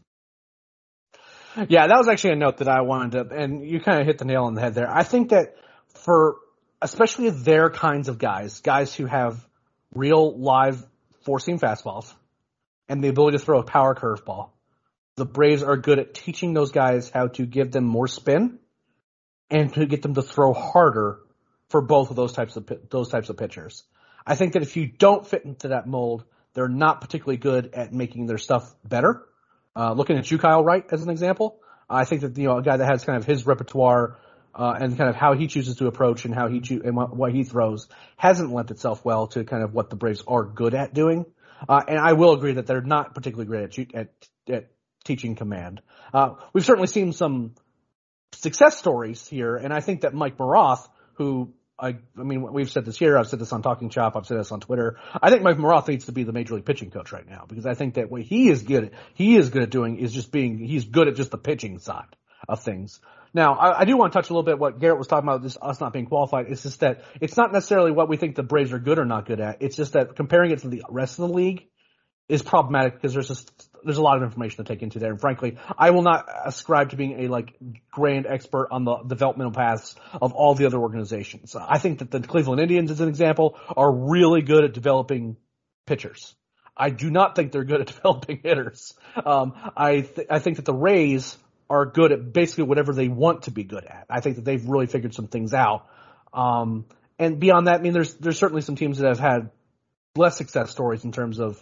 Yeah, that was actually a note that I wanted to, and you kind of hit the nail on the head there. I think that for especially their kinds of guys who have real live four-seam fastballs and the ability to throw a power curveball, the Braves are good at teaching those guys how to give them more spin and to get them to throw harder for both of those types of pitchers. I think that if you don't fit into that mold, they're not particularly good at making their stuff better. Looking at you, Kyle Wright, as an example, I think that a guy that has kind of his repertoire and kind of how he chooses to approach and and what he throws hasn't lent itself well to kind of what the Braves are good at doing. And I will agree that they're not particularly great at teaching command. We've certainly seen some success stories here, and I think that Mike Maroth, who I mean, we've said this here, I've said this on Talking Chop, I've said this on Twitter. I think Mike Maroth needs to be the major league pitching coach right now, because I think that what he is good at doing is he's good at just the pitching side of things. Now, I do want to touch a little bit what Garrett was talking about, us not being qualified. It's just that it's not necessarily what we think the Braves are good or not good at. It's just that comparing it to the rest of the league is problematic because there's a lot of information to take into there. And frankly, I will not ascribe to being a grand expert on the developmental paths of all the other organizations. I think that the Cleveland Indians, as an example, are really good at developing pitchers. I do not think they're good at developing hitters. I think that the Rays are good at basically whatever they want to be good at. I think that they've really figured some things out. And beyond that, I mean, there's certainly some teams that have had less success stories in terms of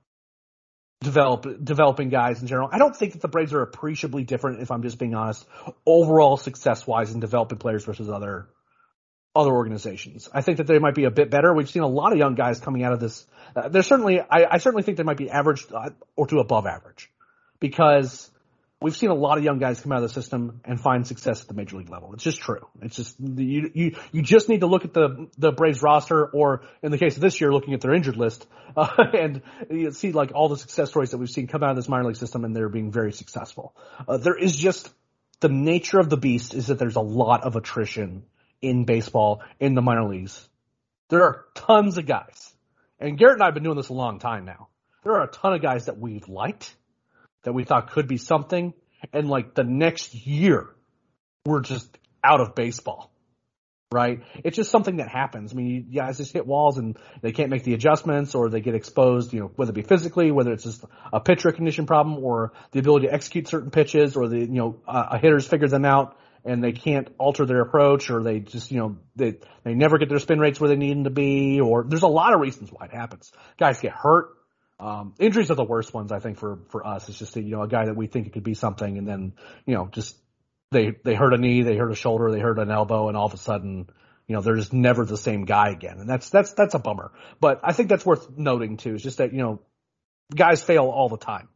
developing guys in general. I don't think that the Braves are appreciably different, if I'm just being honest, overall success-wise in developing players versus other organizations. I think that they might be a bit better. We've seen a lot of young guys coming out of this. I certainly think they might be average or to above average, because we've seen a lot of young guys come out of the system and find success at the major league level. It's just true. It's just you just need to look at the Braves roster, or in the case of this year, looking at their injured list, and you see all the success stories that we've seen come out of this minor league system, and they're being very successful. There is just the nature of the beast is that there's a lot of attrition in baseball in the minor leagues. There are tons of guys, and Garrett and I have been doing this a long time now. There are a ton of guys that we've liked, that we thought could be something, and the next year, we're just out of baseball. right? It's just something that happens. I mean, you guys just hit walls and they can't make the adjustments, or they get exposed, whether it be physically, whether it's just a pitch recognition problem or the ability to execute certain pitches, or a hitter's figured them out and they can't alter their approach, or they just, they never get their spin rates where they need them to be, or there's a lot of reasons why it happens. Guys get hurt. Injuries are the worst ones, I think, for us. It's just, a guy that we think it could be something, and then, just they hurt a knee, they hurt a shoulder, they hurt an elbow, and all of a sudden, they're just never the same guy again. And that's a bummer. But I think that's worth noting too. It's just that, guys fail all the time.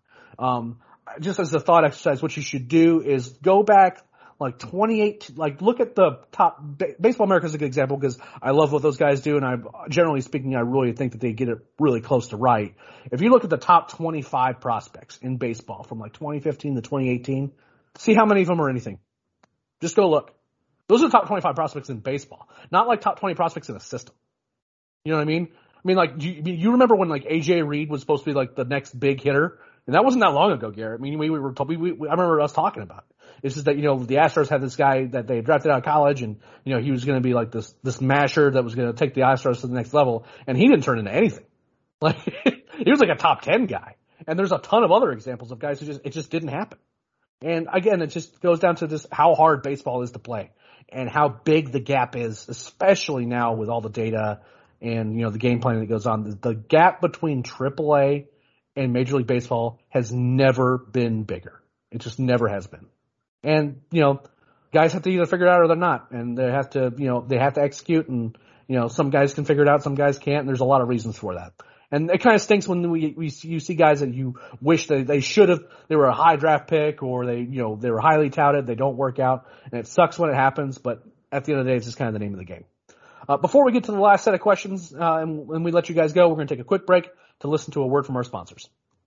Just as a thought exercise, what you should do is go back like 28, look at the top. Baseball America is a good example because I love what those guys do, and generally speaking, I really think that they get it really close to right. If you look at the top 25 prospects in baseball from like 2015 to 2018, see how many of them are anything. Just go look. Those are the top 25 prospects in baseball, not like top 20 prospects in a system. You know what I mean? I mean, like, you remember when like AJ Reed was supposed to be like the next big hitter? And that wasn't that long ago, Garrett. I mean, I remember us talking about it. It's just that, the Astros had this guy that they drafted out of college, and, he was going to be like this masher that was going to take the Astros to the next level, and he didn't turn into anything. Like, he was like a top 10 guy. And there's a ton of other examples of guys who it just didn't happen. And again, it just goes down to this, how hard baseball is to play and how big the gap is, especially now with all the data and, the game planning that goes on. The gap between AAA and Major League Baseball has never been bigger. It just never has been. And, guys have to either figure it out or they're not. And they have to, they have to execute, and, some guys can figure it out, some guys can't, and there's a lot of reasons for that. And it kind of stinks when you see guys that you wish they were a high draft pick, or they were highly touted, they don't work out, and it sucks when it happens, but at the end of the day, it's just kind of the name of the game. Before we get to the last set of questions, and we let you guys go, we're going to take a quick break to listen to a word from our sponsors.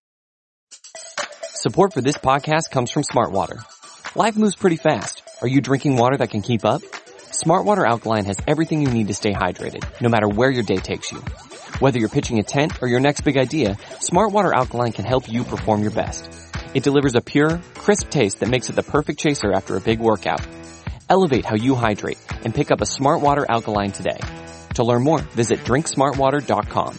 Support for this podcast comes from Smartwater. Life moves pretty fast. Are you drinking water that can keep up? Smartwater Alkaline has everything you need to stay hydrated, no matter where your day takes you. Whether you're pitching a tent or your next big idea, Smartwater Alkaline can help you perform your best. It delivers a pure, crisp taste that makes it the perfect chaser after a big workout. Elevate how you hydrate and pick up a Smartwater Alkaline today. To learn more, visit drinksmartwater.com.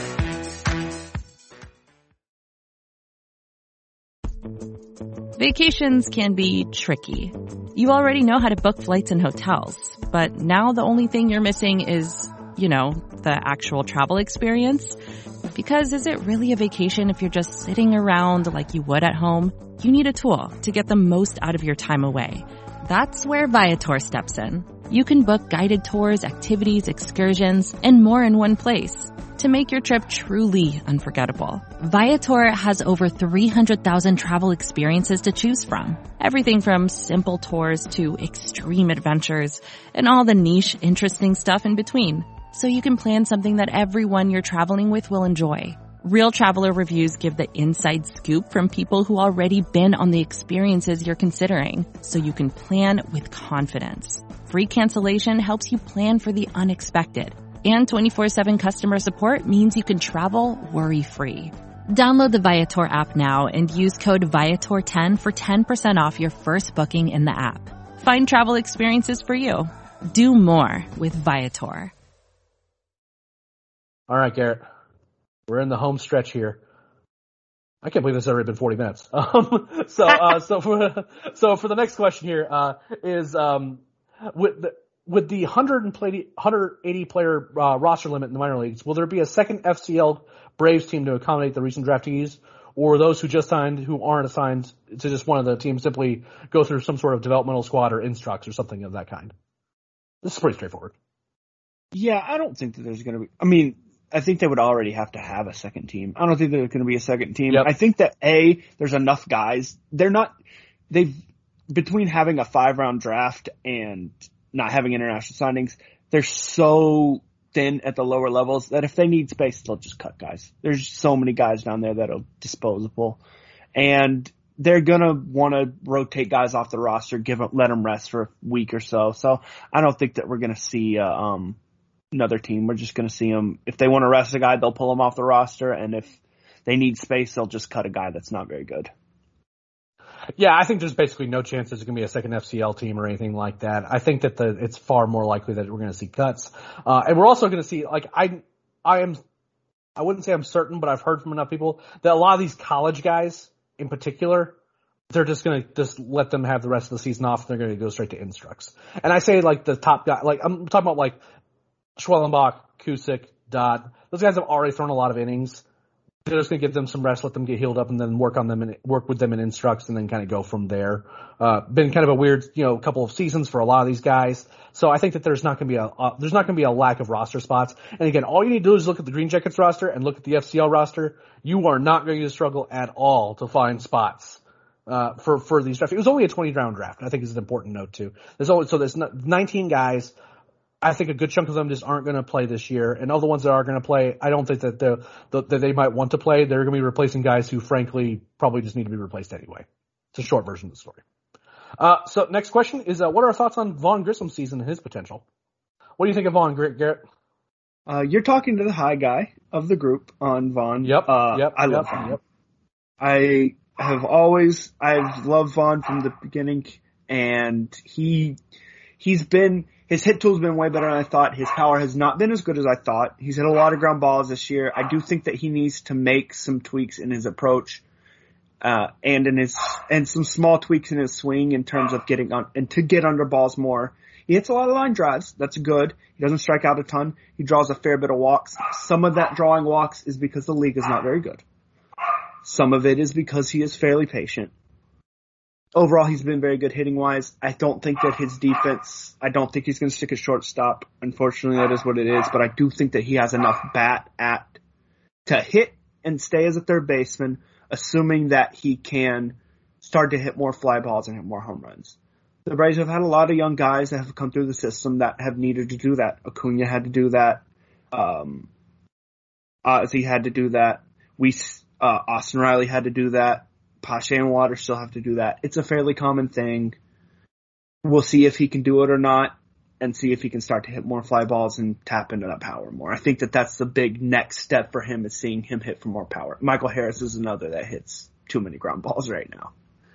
Vacations can be tricky. You already know how to book flights and hotels, but now the only thing you're missing is, the actual travel experience. Because is it really a vacation if you're just sitting around like you would at home? You need a tool to get the most out of your time away. That's where Viator steps in. You can book guided tours, activities, excursions, and more in one place to make your trip truly unforgettable. Viator has over 300,000 travel experiences to choose from. Everything from simple tours to extreme adventures and all the niche, interesting stuff in between. So you can plan something that everyone you're traveling with will enjoy. Real traveler reviews give the inside scoop from people who already been on the experiences you're considering, so you can plan with confidence. Free cancellation helps you plan for the unexpected. And 24/7 customer support means you can travel worry-free. Download the Viator app now and use code Viator10 for 10% off your first booking in the app. Find travel experiences for you. Do more with Viator. All right, Garrett. We're in the home stretch here. I can't believe this has already been 40 minutes. So for the next question here, is, with the 180 player roster limit in the minor leagues, will there be a second FCL Braves team to accommodate the recent draftees, or those who just signed who aren't assigned to just one of the teams simply go through some sort of developmental squad or instructs or something of that kind? This is pretty straightforward. Yeah, I don't think that there's going to be. I think they would already have to have a second team. I don't think there's going to be a second team. Yep. I think that there's enough guys. Between having a 5-round draft and not having international signings, they're so thin at the lower levels that if they need space, they'll just cut guys. There's so many guys down there that are disposable, and they're gonna want to rotate guys off the roster, let them rest for a week or so. So I don't think that we're gonna see another team. We're just gonna see them. If they want to rest a guy, they'll pull him off the roster, and if they need space, they'll just cut a guy that's not very good. Yeah, I think there's basically no chance there's going to be a second FCL team or anything like that. I think that it's far more likely that we're going to see cuts. And we're also going to see, like, I wouldn't say I'm certain, but I've heard from enough people that a lot of these college guys in particular, they're just going to just let them have the rest of the season off. They're going to go straight to Instructs. And I say, like, the top guy, like, I'm talking about, like, Schwellenbach, Kusick, Dodd. Those guys have already thrown a lot of innings. They're just going to give them some rest, let them get healed up, and then work with them in Instructs, and then kind of go from there. Been kind of a weird, couple of seasons for a lot of these guys. So I think that there's not going to be a lack of roster spots. And again, all you need to do is look at the Green Jackets roster and look at the FCL roster. You are not going to struggle at all to find spots for these drafts. It was only a 20-round draft. I think is an important note too. There's 19 guys. I think a good chunk of them just aren't going to play this year. And of the ones that are going to play, I don't think that that they might want to play. They're going to be replacing guys who, frankly, probably just need to be replaced anyway. It's a short version of the story. So next question is, what are our thoughts on Vaughn Grissom's season and his potential? What do you think of Vaughn, Garrett? You're talking to the high guy of the group on Vaughn. Yep. I love Vaughn. Yep. I've loved Vaughn from the beginning, and his hit tool's been way better than I thought. His power has not been as good as I thought. He's hit a lot of ground balls this year. I do think that he needs to make some tweaks in his approach, and some small tweaks in his swing in terms of getting on and to get under balls more. He hits a lot of line drives. That's good. He doesn't strike out a ton. He draws a fair bit of walks. Some of that drawing walks is because the league is not very good. Some of it is because he is fairly patient. Overall, he's been very good hitting-wise. I don't think that his defense, I don't think he's going to stick at shortstop. Unfortunately, that is what it is. But I do think that he has enough bat to hit and stay as a third baseman, assuming that he can start to hit more fly balls and hit more home runs. The Braves have had a lot of young guys that have come through the system that have needed to do that. Acuna had to do that. Ozzie had to do that. Austin Riley had to do that. Pache and Water still have to do that. It's a fairly common thing. We'll see if he can do it or not, and see if he can start to hit more fly balls and tap into that power more. I think that that's the big next step for him, is seeing him hit for more power. Michael Harris is another that hits too many ground balls right now.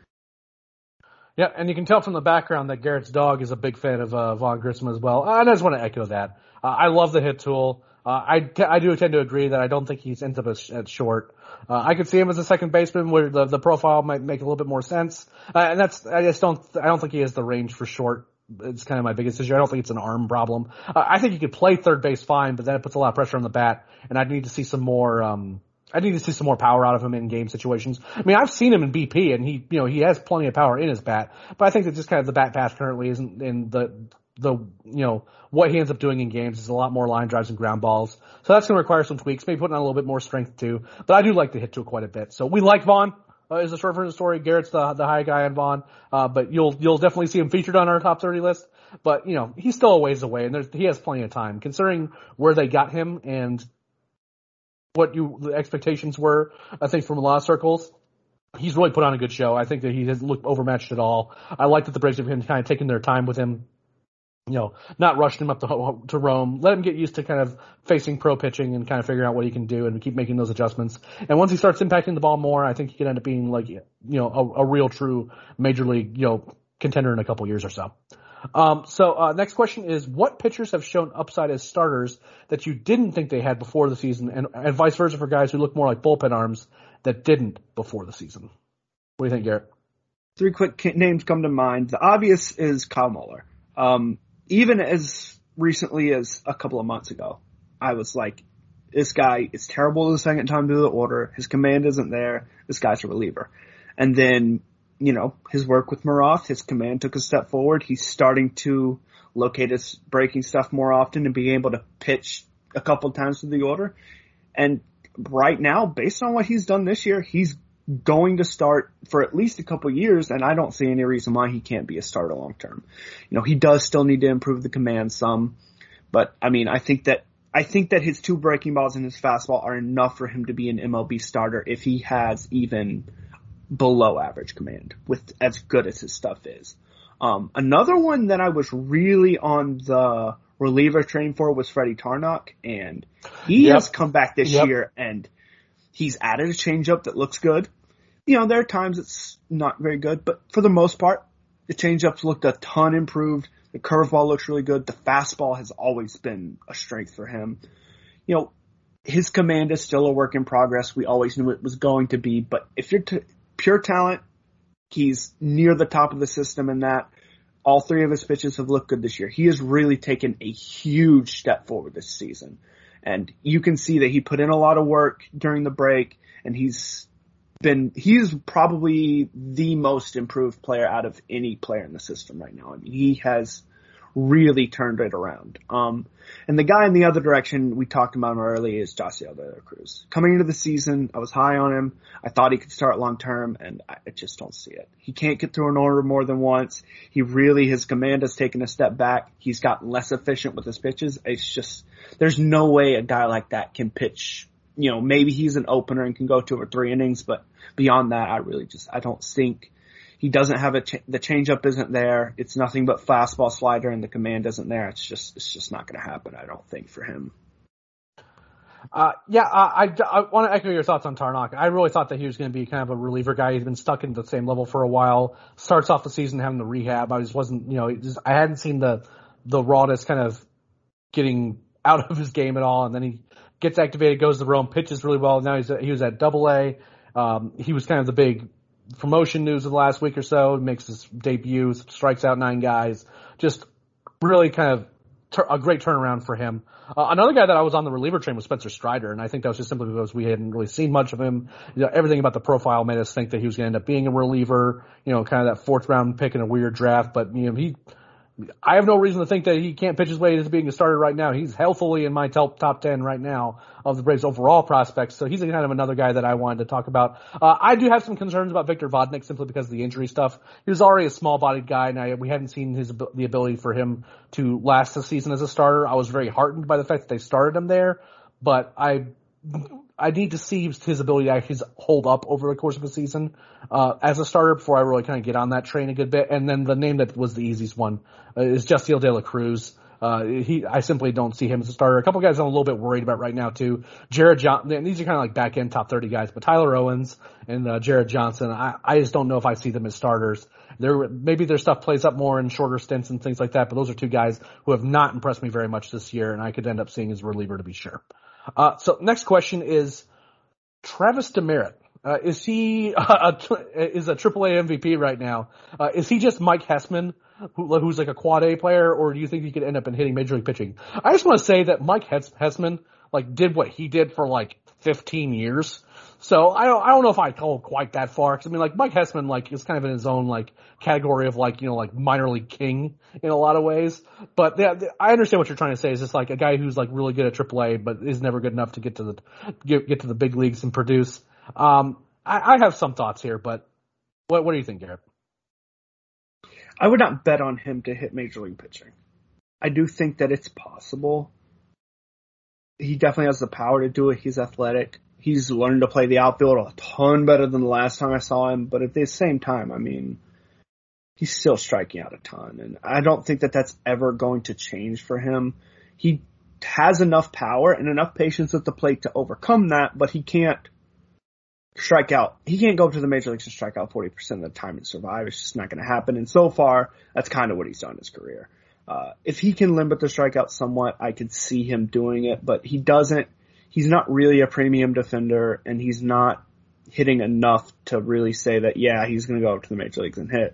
Yeah, and you can tell from the background that Garrett's dog is a big fan of Vaughn Grissom as well. I just want to echo that. I love the hit tool. I do tend to agree that I don't think he ends up at short. I could see him as a second baseman where the profile might make a little bit more sense. And I don't think he has the range for short. It's kind of my biggest issue. I don't think it's an arm problem. I think he could play third base fine, but then it puts a lot of pressure on the bat, and I'd need to see some more, power out of him in game situations. I mean, I've seen him in BP, and he has plenty of power in his bat, but I think that just kind of the bat path currently isn't in what he ends up doing in games is a lot more line drives and ground balls. So that's going to require some tweaks, maybe putting on a little bit more strength too. But I do like the hit tool quite a bit. So we like Vaughn, is the short version of the story. Garrett's the high guy on Vaughn. But you'll definitely see him featured on our top 30 list. But, he's still a ways away, and he has plenty of time. Considering where they got him and what the expectations were, I think, from a lot of circles, he's really put on a good show. I think that he hasn't looked overmatched at all. I like that the Braves have been kind of taking their time with him. Not rushing him up to Rome. Let him get used to kind of facing pro pitching and kind of figuring out what he can do and keep making those adjustments. And once he starts impacting the ball more, I think he could end up being like, a real true major league, contender in a couple years or so. Next question is, what pitchers have shown upside as starters that you didn't think they had before the season, and vice versa for guys who look more like bullpen arms that didn't before the season? What do you think, Garrett? 3 quick names come to mind. The obvious is Kyle Muller. Even as recently as a couple of months ago, I was like, this guy is terrible the second time through the order. His command isn't there. This guy's a reliever. And then, his work with Maroth, his command took a step forward. He's starting to locate his breaking stuff more often and being able to pitch a couple times through the order. And right now, based on what he's done this year, he's going to start for at least a couple years, and I don't see any reason why he can't be a starter long term. He does still need to improve the command some, but I mean, I think that his 2 breaking balls and his fastball are enough for him to be an MLB starter if he has even below average command with as good as his stuff is. Another one that I was really on the reliever train for was Freddie Tarnok, and he has come back this year, and he's added a changeup that looks good. There are times it's not very good, but for the most part, the changeups looked a ton improved. The curveball looks really good. The fastball has always been a strength for him. His command is still a work in progress. We always knew it was going to be, but if you're pure talent, he's near the top of the system in that. All three of his pitches have looked good this year. He has really taken a huge step forward this season. And you can see that he put in a lot of work during the break, and he's probably the most improved player out of any player in the system right now. I mean, he has really turned it around. And the guy in the other direction, we talked about him earlier, is Yasiel De La Cruz. Coming into the season, I was high on him. I thought he could start long term, and I just don't see it. He can't get through an order more than once. His command has taken a step back. He's gotten less efficient with his pitches. It's just, there's no way a guy like that can pitch. Maybe he's an opener and can go 2 or 3 innings, but beyond that, I don't think. He doesn't have the changeup isn't there. It's nothing but fastball, slider, and the command isn't there. It's just not going to happen, I don't think, for him. I want to echo your thoughts on Tarnok. I really thought that he was going to be kind of a reliever guy. He's been stuck in the same level for a while. Starts off the season having the rehab. I just wasn't, I hadn't seen the rawness kind of getting out of his game at all. And then he gets activated, goes to the Rome, pitches really well. Now he was at Double-A. He was kind of the big promotion news of the last week or so. Makes his debut, strikes out 9 guys. Just really kind of a great turnaround for him. Another guy that I was on the reliever train was Spencer Strider, and I think that was just simply because we hadn't really seen much of him. Everything about the profile made us think that he was going to end up being a reliever, kind of that 4th round pick in a weird draft. But I have no reason to think that he can't pitch his way into being a starter right now. He's healthily in my top 10 right now of the Braves' overall prospects. So he's kind of another guy that I wanted to talk about. I do have some concerns about Victor Vodnik simply because of the injury stuff. He was already a small-bodied guy, and we hadn't seen the ability for him to last the season as a starter. I was very heartened by the fact that they started him there, but I need to see his ability to actually hold up over the course of a season as a starter before I really kind of get on that train a good bit. And then the name that was the easiest one is Yasiel De La Cruz. I simply don't see him as a starter. A couple guys I'm a little bit worried about right now too. Jared Johnson, and these are kind of like back end top 30 guys, but Tyler Owens and Jared Johnson, I just don't know if I see them as starters. Maybe their stuff plays up more in shorter stints and things like that, but those are 2 guys who have not impressed me very much this year, and I could end up seeing as a reliever to be sure. So next question is Travis Demeritte. Is he is a AAA MVP right now? Is he just Mike Hessman, who's like a quad A player, or do you think he could end up in hitting major league pitching? I just want to say that Mike Hessman did what he did for 15 years. So I don't know if I'd go quite that far. Cause Mike Hessman, is kind of in his own, category of, minor league king in a lot of ways. But I understand what you're trying to say is just a guy who's, really good at AAA, but is never good enough to get to the big leagues and produce. I have some thoughts here, but what do you think, Garrett? I would not bet on him to hit major league pitching. I do think that it's possible. He definitely has the power to do it. He's athletic. He's learned to play the outfield a ton better than the last time I saw him. But at the same time, he's still striking out a ton. And I don't think that that's ever going to change for him. He has enough power and enough patience at the plate to overcome that, but he can't strike out. He can't go to the major leagues and strike out 40% of the time and survive. It's just not going to happen. And so far, that's kind of what he's done in his career. If he can limit the strikeout somewhat, I could see him doing it, but he doesn't. He's not really a premium defender, and he's not hitting enough to really say that, yeah, he's going to go up to the major leagues and hit.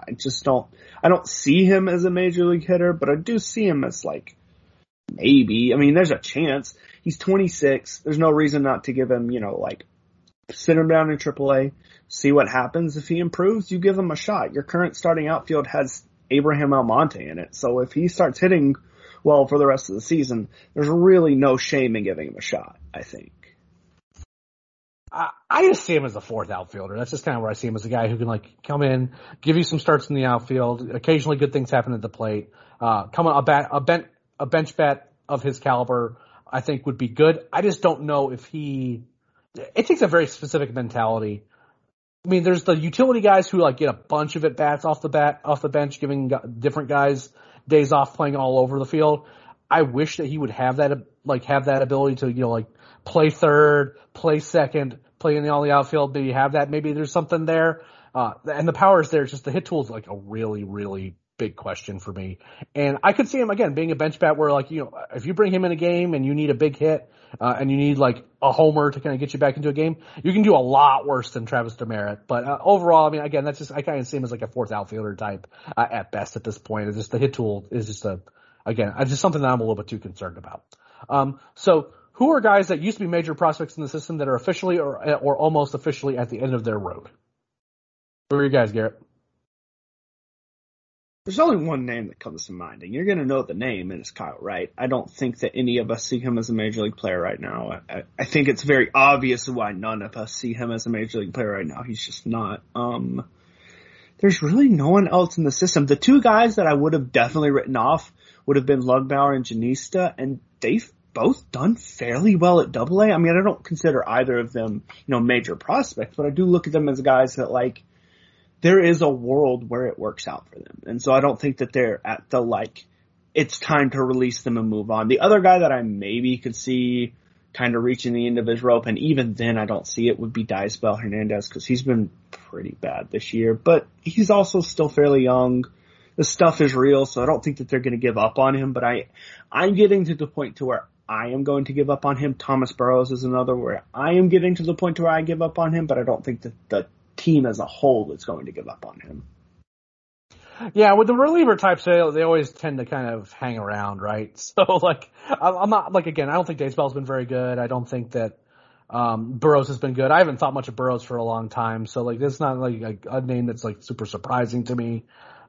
I don't see him as a major league hitter, but I do see him as maybe. There's a chance. He's 26. There's no reason not to give him, sit him down in AAA, see what happens. If he improves, you give him a shot. Your current starting outfield has Abraham Almonte in it. So if he starts hitting well for the rest of the season, there's really no shame in giving him a shot, I think. I just see him as a 4th outfielder. That's just kind of where I see him as a guy who can come in, give you some starts in the outfield. Occasionally good things happen at the plate. Come on, a bench bat of his caliber, I think would be good. I just don't know if it takes a very specific mentality. There's the utility guys who get a bunch of at bats off the bench, giving different guys days off playing all over the field. I wish that he would have that ability to play third, play second, playing all the outfield, maybe have that. Maybe there's something there. And the power is there. It's just the hit tool is like a really, really big question for me. And I could see him, again, being a bench bat where, like, if you bring him in a game and you need a big hit, and you need, like, a homer to kind of get you back into a game, you can do a lot worse than Travis Demeritte. But overall, I mean, again, that's just, I kind of see him as like a fourth outfielder type at best at this point. It's just the hit tool is just just something that I'm a little bit too concerned about. So who are guys that used to be major prospects in the system that are officially or almost officially at the end of their road? Who are you guys, Garrett? There's only one name that comes to mind, and you're going to know the name, and it's Kyle Wright. I don't think that any of us see him as a major league player right now. I think it's very obvious why none of us see him as a major league player right now. He's just not. There's really no one else in the system. The two guys that I would have definitely written off would have been Lugbauer and Janista, and they've both done fairly well at AA. I mean, I don't consider either of them, major prospects, but I do look at them as guys that, like, there is a world where it works out for them. And so I don't think that they're at the, like, it's time to release them and move on. The other guy that I maybe could see kind of reaching the end of his rope, and even then I don't see it, would be Diosbel Hernandez, because he's been pretty bad this year. But he's also still fairly young. The stuff is real, so I don't think that they're going to give up on him. But I'm getting to the point to where I am going to give up on him. Thomas Burrows is another where I am getting to the point to where I give up on him, but I don't think that the team as a whole is going to give up on him. Yeah, with the reliever types, they always tend to kind of hang around, right? So, like, I'm not, like, again, I don't think Diosbel's been very good. I don't think that Burrows has been good. I haven't thought much of Burrows for a long time, so, like, it's not like a name that's, like, super surprising to me.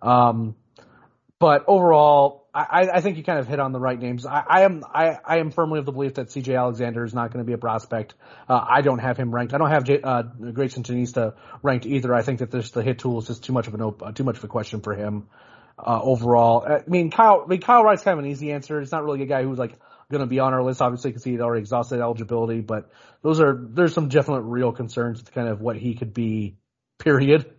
But overall, I think you kind of hit on the right names. I am firmly of the belief that C.J. Alexander is not going to be a prospect. I don't have him ranked. I don't have Grayson Janista ranked either. I think that the hit tool is just too much of a question for him overall. I mean, Kyle Wright's kind of an easy answer. It's not really a guy who's like going to be on our list, obviously, because he'd already exhausted eligibility. But there's some definite real concerns with kind of what he could be. Period.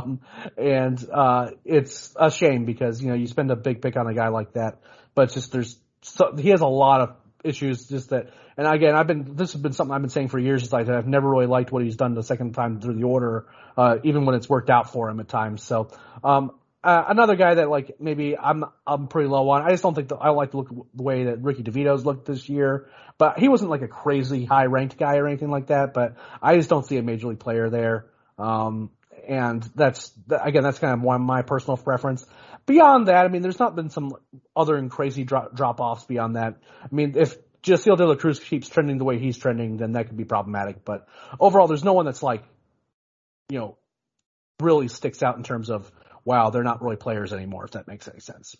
It's a shame because, you spend a big pick on a guy like that, but just he has a lot of issues just that, and again, this has been something I've been saying for years, is like I've never really liked what he's done the second time through the order, even when it's worked out for him at times. So, another guy that, like, maybe I'm pretty low on. I just don't think I like to look the way that Ricky DeVito's looked this year, but he wasn't like a crazy high ranked guy or anything like that, but I just don't see a major league player there. And that's kind of one of my personal preference. Beyond that, I mean, there's not been some other and crazy drop-offs beyond that. I mean, if Yasiel De La Cruz keeps trending the way he's trending, then that could be problematic. But overall, there's no one that's like, really sticks out in terms of, wow, they're not really players anymore, if that makes any sense.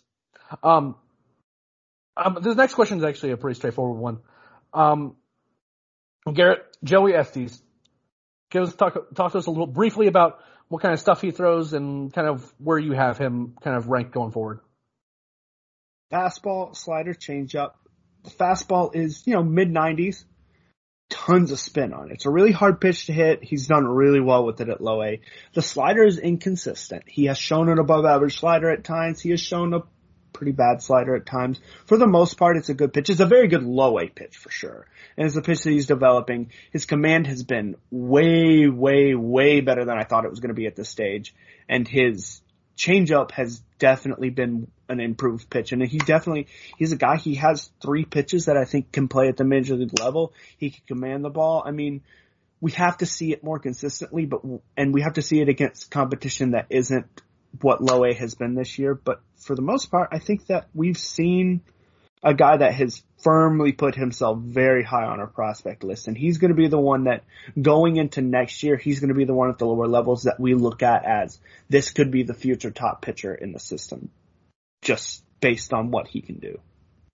This next question is actually a pretty straightforward one. Garrett, Joey Estes. Talk to us a little briefly about what kind of stuff he throws and kind of where you have him kind of ranked going forward. Fastball, slider, changeup. The fastball is, mid-90s. Tons of spin on it. It's a really hard pitch to hit. He's done really well with it at low A. The slider is inconsistent. He has shown an above average slider at times. He has shown a pretty bad slider at times. For the most part, it's a good pitch. It's a very good low A pitch for sure. And it's a pitch that he's developing. His command has been way, way, way better than I thought it was going to be at this stage. And his changeup has definitely been an improved pitch. And he's a guy, he has 3 pitches that I think can play at the major league level. He can command the ball. I mean, we have to see it more consistently, and we have to see it against competition that isn't what low A has been this year. But for the most part, I think that we've seen a guy that has firmly put himself very high on our prospect list. And he's going to be the one that, going into next year, he's going to be the one at the lower levels that we look at as this could be the future top pitcher in the system, just based on what he can do.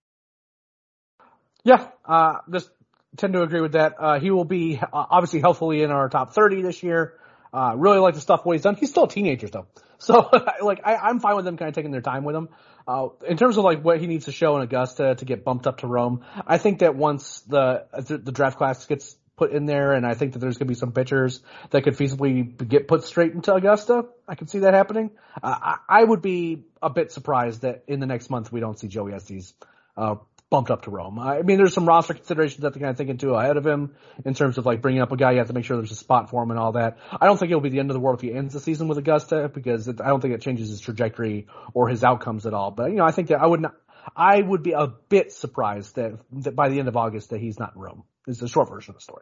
Yeah, just tend to agree with that. He will be obviously healthfully in our top 30 this year. Really like the stuff what he's done. He's still a teenager though. So, I'm fine with them kind of taking their time with him. In terms of, like, what he needs to show in Augusta to get bumped up to Rome, I think that once the draft class gets put in there, and I think that there's going to be some pitchers that could feasibly get put straight into Augusta, I can see that happening. I would be a bit surprised that in the next month we don't see Joey Estes bumped up to Rome. I mean, there's some roster considerations that they're kind of thinking too ahead of him in terms of like bringing up a guy. You have to make sure there's a spot for him and all that. I don't think it'll be the end of the world if he ends the season with Augusta because I don't think it changes his trajectory or his outcomes at all. But, I think that I would be a bit surprised that by the end of August that he's not in Rome is the short version of the story.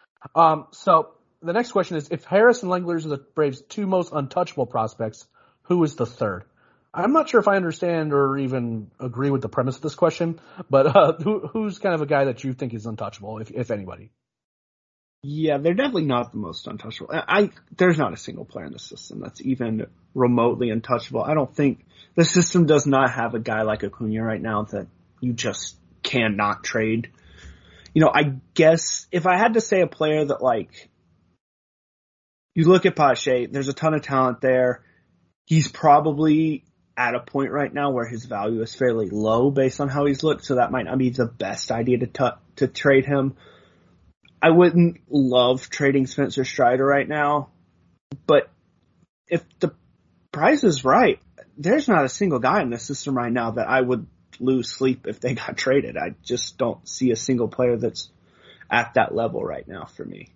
So the next question is, if Harris and Langeliers are the Braves' two most untouchable prospects, who is the third? I'm not sure if I understand or even agree with the premise of this question, but who's kind of a guy that you think is untouchable, if anybody? Yeah, they're definitely not the most untouchable. There's not a single player in the system that's even remotely untouchable. I don't think the system does not have a guy like Acuna right now that you just cannot trade. I guess if I had to say a player that like, you look at Pache, there's a ton of talent there. He's probably at a point right now where his value is fairly low based on how he's looked, so that might not be the best idea to trade him. I wouldn't love trading Spencer Strider right now, but if the price is right, there's not a single guy in the system right now that I would lose sleep if they got traded. I just don't see a single player that's at that level right now for me.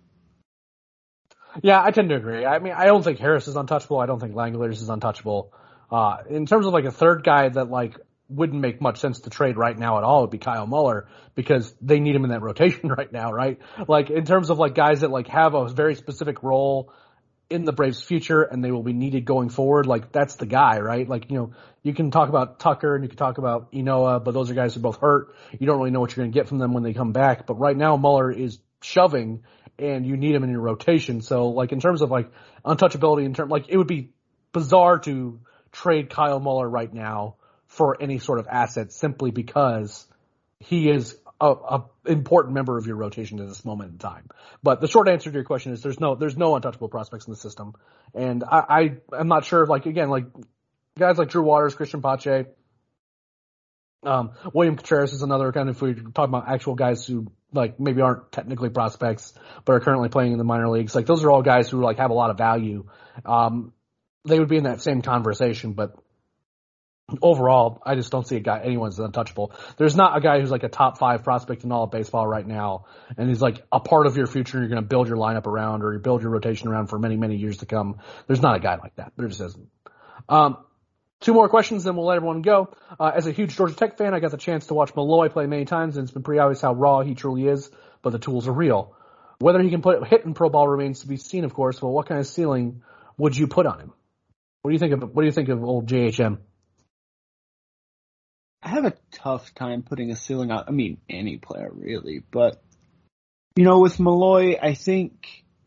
Yeah, I tend to agree. I mean, I don't think Harris is untouchable. I don't think Langeliers is untouchable. In terms of like a third guy that like wouldn't make much sense to trade right now at all would be Kyle Muller because they need him in that rotation right now, right? Like in terms of like guys that like have a very specific role in the Braves' future and they will be needed going forward, like that's the guy, right? Like, you can talk about Tucker and you can talk about Enoa, but those are guys who are both hurt. You don't really know what you're going to get from them when they come back. But right now Muller is shoving and you need him in your rotation. So like in terms of like untouchability, it would be bizarre to trade Kyle Muller right now for any sort of asset simply because he is a important member of your rotation at this moment in time. But the short answer to your question is there's no untouchable prospects in the system. And I'm not sure if guys like Drew Waters, Christian Pache, William Contreras is another kind of, if we're talking about actual guys who like maybe aren't technically prospects but are currently playing in the minor leagues. Like those are all guys who like have a lot of value. They would be in that same conversation, but overall, I just don't see anyone's untouchable. There's not a guy who's like a top 5 prospect in all of baseball right now, and he's like a part of your future you're going to build your lineup around or you build your rotation around for many, many years to come. There's not a guy like that. There just isn't. 2 more questions, then we'll let everyone go. As a huge Georgia Tech fan, I got the chance to watch Malloy play many times, and it's been pretty obvious how raw he truly is, but the tools are real. Whether he can hit in pro ball remains to be seen, of course, but what kind of ceiling would you put on him? What do you think of old JHM? I have a tough time putting a ceiling on, any player really, but, with Malloy, I think,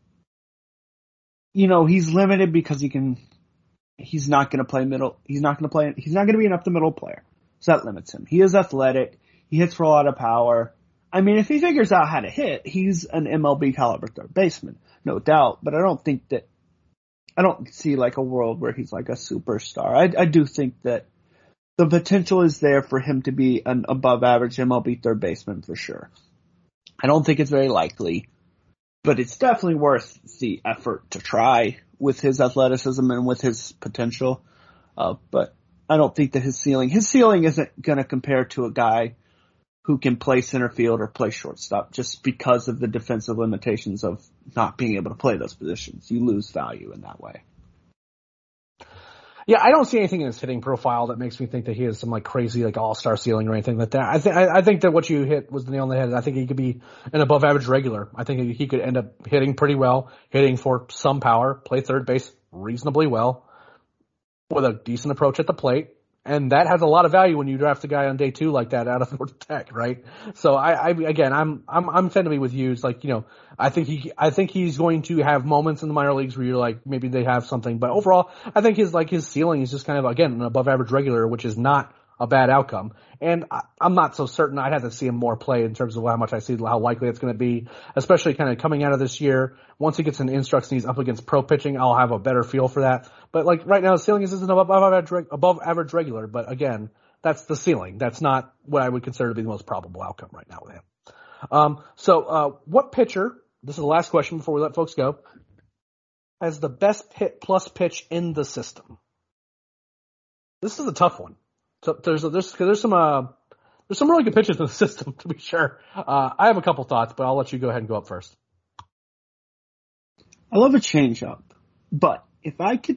he's limited because he's not going to play middle, he's not going to be an up the middle player. So that limits him. He is athletic. He hits for a lot of power. If he figures out how to hit, he's an MLB caliber third baseman, no doubt, but I don't see like a world where he's like a superstar. I do think that the potential is there for him to be an above average MLB third baseman for sure. I don't think it's very likely, but it's definitely worth the effort to try with his athleticism and with his potential. But I don't think that his ceiling isn't going to compare to a guy who can play center field or play shortstop just because of the defensive limitations of not being able to play those positions. You lose value in that way. Yeah, I don't see anything in his hitting profile that makes me think that he has some like crazy like all-star ceiling or anything like that. I think that what you hit was the nail on the head. I think he could be an above average regular. I think he could end up hitting pretty well, hitting for some power, play third base reasonably well with a decent approach at the plate. And that has a lot of value when you draft a guy on day 2 like that out of Georgia Tech, right? So I'm tend to be with you. It's like, I think he's going to have moments in the minor leagues where you're like, maybe they have something, but overall, I think his ceiling is just kind of, again, an above average regular, which is not a bad outcome. And I'm not so certain. I'd have to see him more play in terms of how much I see, how likely it's going to be, especially kind of coming out of this year. Once he gets an instructs and he's up against pro pitching, I'll have a better feel for that. But like right now, the ceiling is an above average regular. But again, that's the ceiling. That's not what I would consider to be the most probable outcome right now with him. What pitcher, this is the last question before we let folks go, has the best plus pitch in the system? This is a tough one. So there's some there's some really good pitches in the system, to be sure. I have a couple thoughts, but I'll let you go ahead and go up first. I love a changeup, but if I could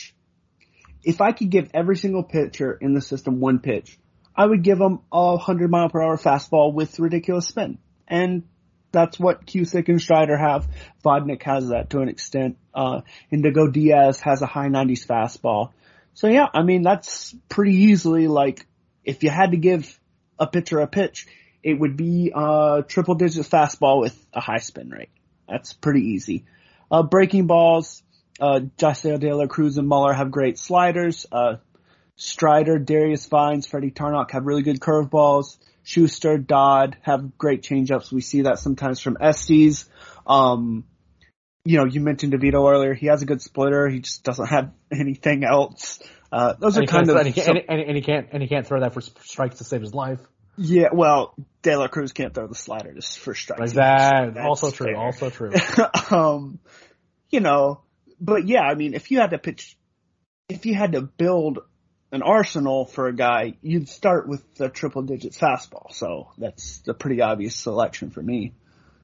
give every single pitcher in the system one pitch, I would give them a 100-mile-per-hour fastball with ridiculous spin. And that's what Cusick and Strider have. Vodnik has that to an extent. Indigo Diaz has a high 90s fastball. So yeah, I mean, that's pretty easily like, if you had to give a pitcher a pitch, it would be a triple digit fastball with a high spin rate. That's pretty easy. Breaking balls, Yasiel De La Cruz and Muller have great sliders. Strider, Darius Vines, Freddie Tarnok have really good curveballs. Schuster, Dodd have great changeups. We see that sometimes from Estes. You mentioned DeVito earlier. He has a good splitter. He just doesn't have anything else. Those are kind of, and he can't throw that for strikes to save his life. Yeah, well, De La Cruz can't throw the slider just for strikes. Exactly. Also true. But yeah, I mean, if you had to build an arsenal for a guy, you'd start with the triple digit fastball. So that's a pretty obvious selection for me.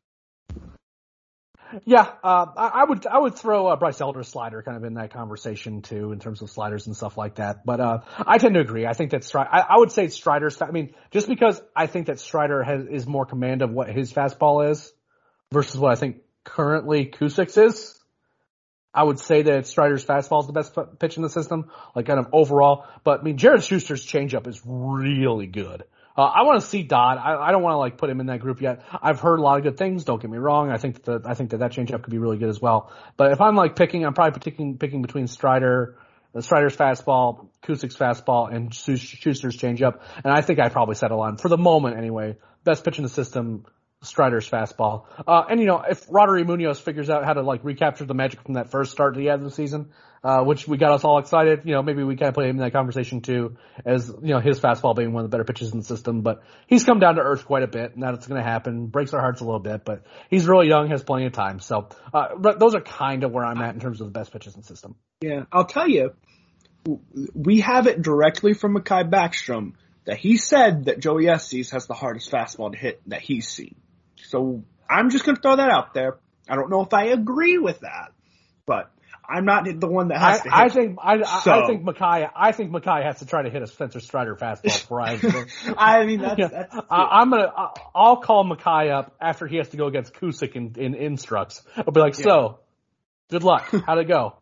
Yeah, I would throw Bryce Elder's slider kind of in that conversation too, in terms of sliders and stuff like that. But I tend to agree. I think that I would say Strider's. I mean, just because I think that Strider is more command of what his fastball is versus what I think currently Cusick's is. I would say that Strider's fastball is the best pitch in the system, like kind of overall. But I mean, Jared Schuster's changeup is really good. I want to see Dodd. I don't want to like put him in that group yet. I've heard a lot of good things. Don't get me wrong. I think that changeup could be really good as well. But if I'm like picking, I'm probably picking between Strider's fastball, Cusick's fastball, and Schuster's changeup. And I think I'd probably settle on, for the moment anyway, best pitch in the system, Strider's fastball. And if Roddery Munoz figures out how to like recapture the magic from that first start that he had this season, which we got us all excited, maybe we kind of put him in that conversation too, as, his fastball being one of the better pitches in the system. But he's come down to earth quite a bit, and that's going to happen. Breaks our hearts a little bit, but he's really young, has plenty of time. So, but those are kind of where I'm at in terms of the best pitches in the system. Yeah, I'll tell you, we have it directly from Mekhi Backstrom that he said that Joey Estes has the hardest fastball to hit that he's seen. So I'm just going to throw that out there. I don't know if I agree with that, but I'm not the one that has to hit. I think Mekhi has to try to hit a Spencer Strider fastball for I mean, I'll call Mekhi up after he has to go against Cusick in instructs. I'll be like, so, good luck. How'd it go?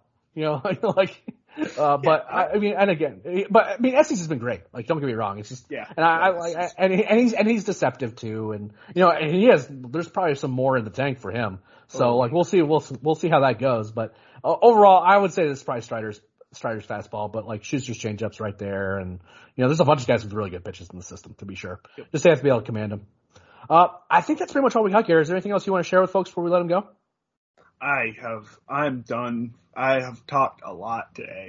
But Estes has been great. Like, don't get me wrong. It's just, yeah. And he's deceptive too. And, there's probably some more in the tank for him. So, we'll see how that goes. But overall, I would say this is probably Strider's fastball, but like Schuster's changeup's right there. And, there's a bunch of guys with really good pitches in the system, to be sure. Yep. Just have to be able to command them. I think that's pretty much all we got, Gary. Is there anything else you want to share with folks before we let them go? I'm done. I have talked a lot today.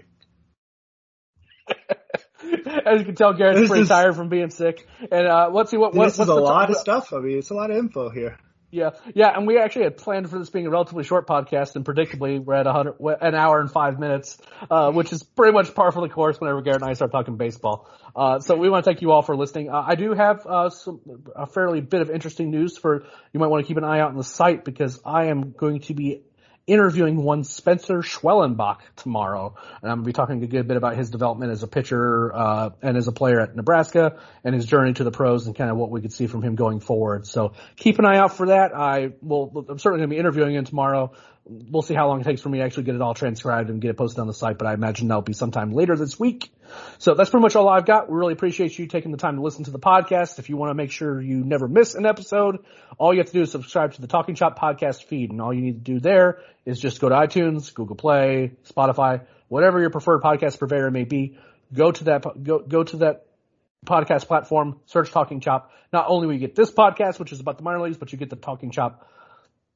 As you can tell, Garrett's pretty tired from being sick. And let's see this is a lot of stuff. I mean, it's a lot of info here. Yeah, and we actually had planned for this being a relatively short podcast, and predictably we're at an hour and 5 minutes, which is pretty much par for the course whenever Garrett and I start talking baseball. So we want to thank you all for listening. I do have a fairly bit of interesting news you might want to keep an eye out on the site, because I am going to be interviewing one Spencer Schwellenbach tomorrow, and I'm going to be talking a good bit about his development as a pitcher and as a player at Nebraska, and his journey to the pros, and kind of what we could see from him going forward. So keep an eye out for that. I'm certainly going to be interviewing him tomorrow. We'll see how long it takes for me to actually get it all transcribed and get it posted on the site, but I imagine that'll be sometime later this week. So that's pretty much all I've got. We really appreciate you taking the time to listen to the podcast. If you want to make sure you never miss an episode, all you have to do is subscribe to the Talking Chop podcast feed, and all you need to do there is just go to iTunes, Google Play, Spotify, whatever your preferred podcast purveyor may be. Go to that podcast platform, search Talking Chop. Not only will you get this podcast, which is about the minor leagues, but you get the Talking Chop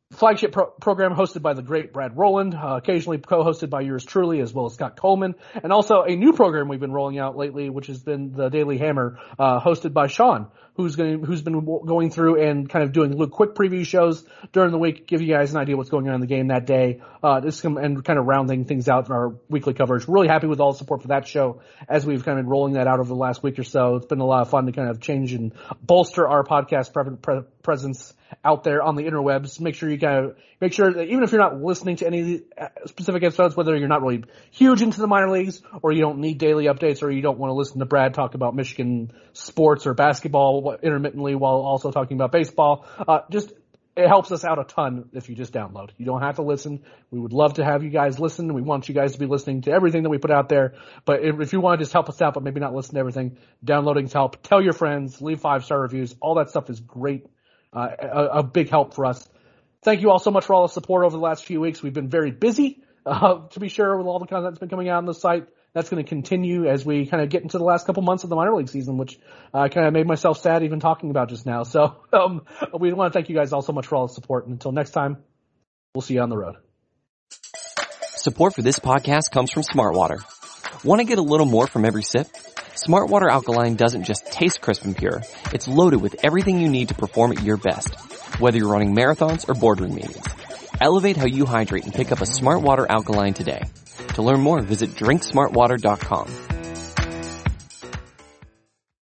flagship program hosted by the great Brad Rowland, occasionally co-hosted by yours truly, as well as Scott Coleman, and also a new program we've been rolling out lately, which has been the Daily Hammer, hosted by Sean, who's been going through and kind of doing quick preview shows during the week, give you guys an idea what's going on in the game that day, and kind of rounding things out in our weekly coverage. Really happy with all the support for that show as we've kind of been rolling that out over the last week or so. It's been a lot of fun to kind of change and bolster our podcast presence out there on the interwebs. Make sure that even if you're not listening to any of the specific episodes, whether you're not really huge into the minor leagues, or you don't need daily updates, or you don't want to listen to Brad talk about Michigan sports or basketball intermittently while also talking about baseball, it helps us out a ton if you just download. You don't have to listen. We would love to have you guys listen. We want you guys to be listening to everything that we put out there. But if you want to just help us out, but maybe not listen to everything, downloading's help. Tell your friends, leave 5-star reviews. All that stuff is great. A big help for us. Thank you all so much for all the support over the last few weeks. We've been very busy, to be sure, with all the content that's been coming out on the site. That's going to continue as we kind of get into the last couple months of the minor league season, which kind of made myself sad even talking about just now. So we want to thank you guys all so much for all the support. And until next time, we'll see you on the road. Support for this podcast comes from Smart Water. Want to get a little more from every sip? Smart Water Alkaline doesn't just taste crisp and pure. It's loaded with everything you need to perform at your best, whether you're running marathons or boardroom meetings. Elevate how you hydrate and pick up a Smart Water Alkaline today. To learn more, visit drinksmartwater.com.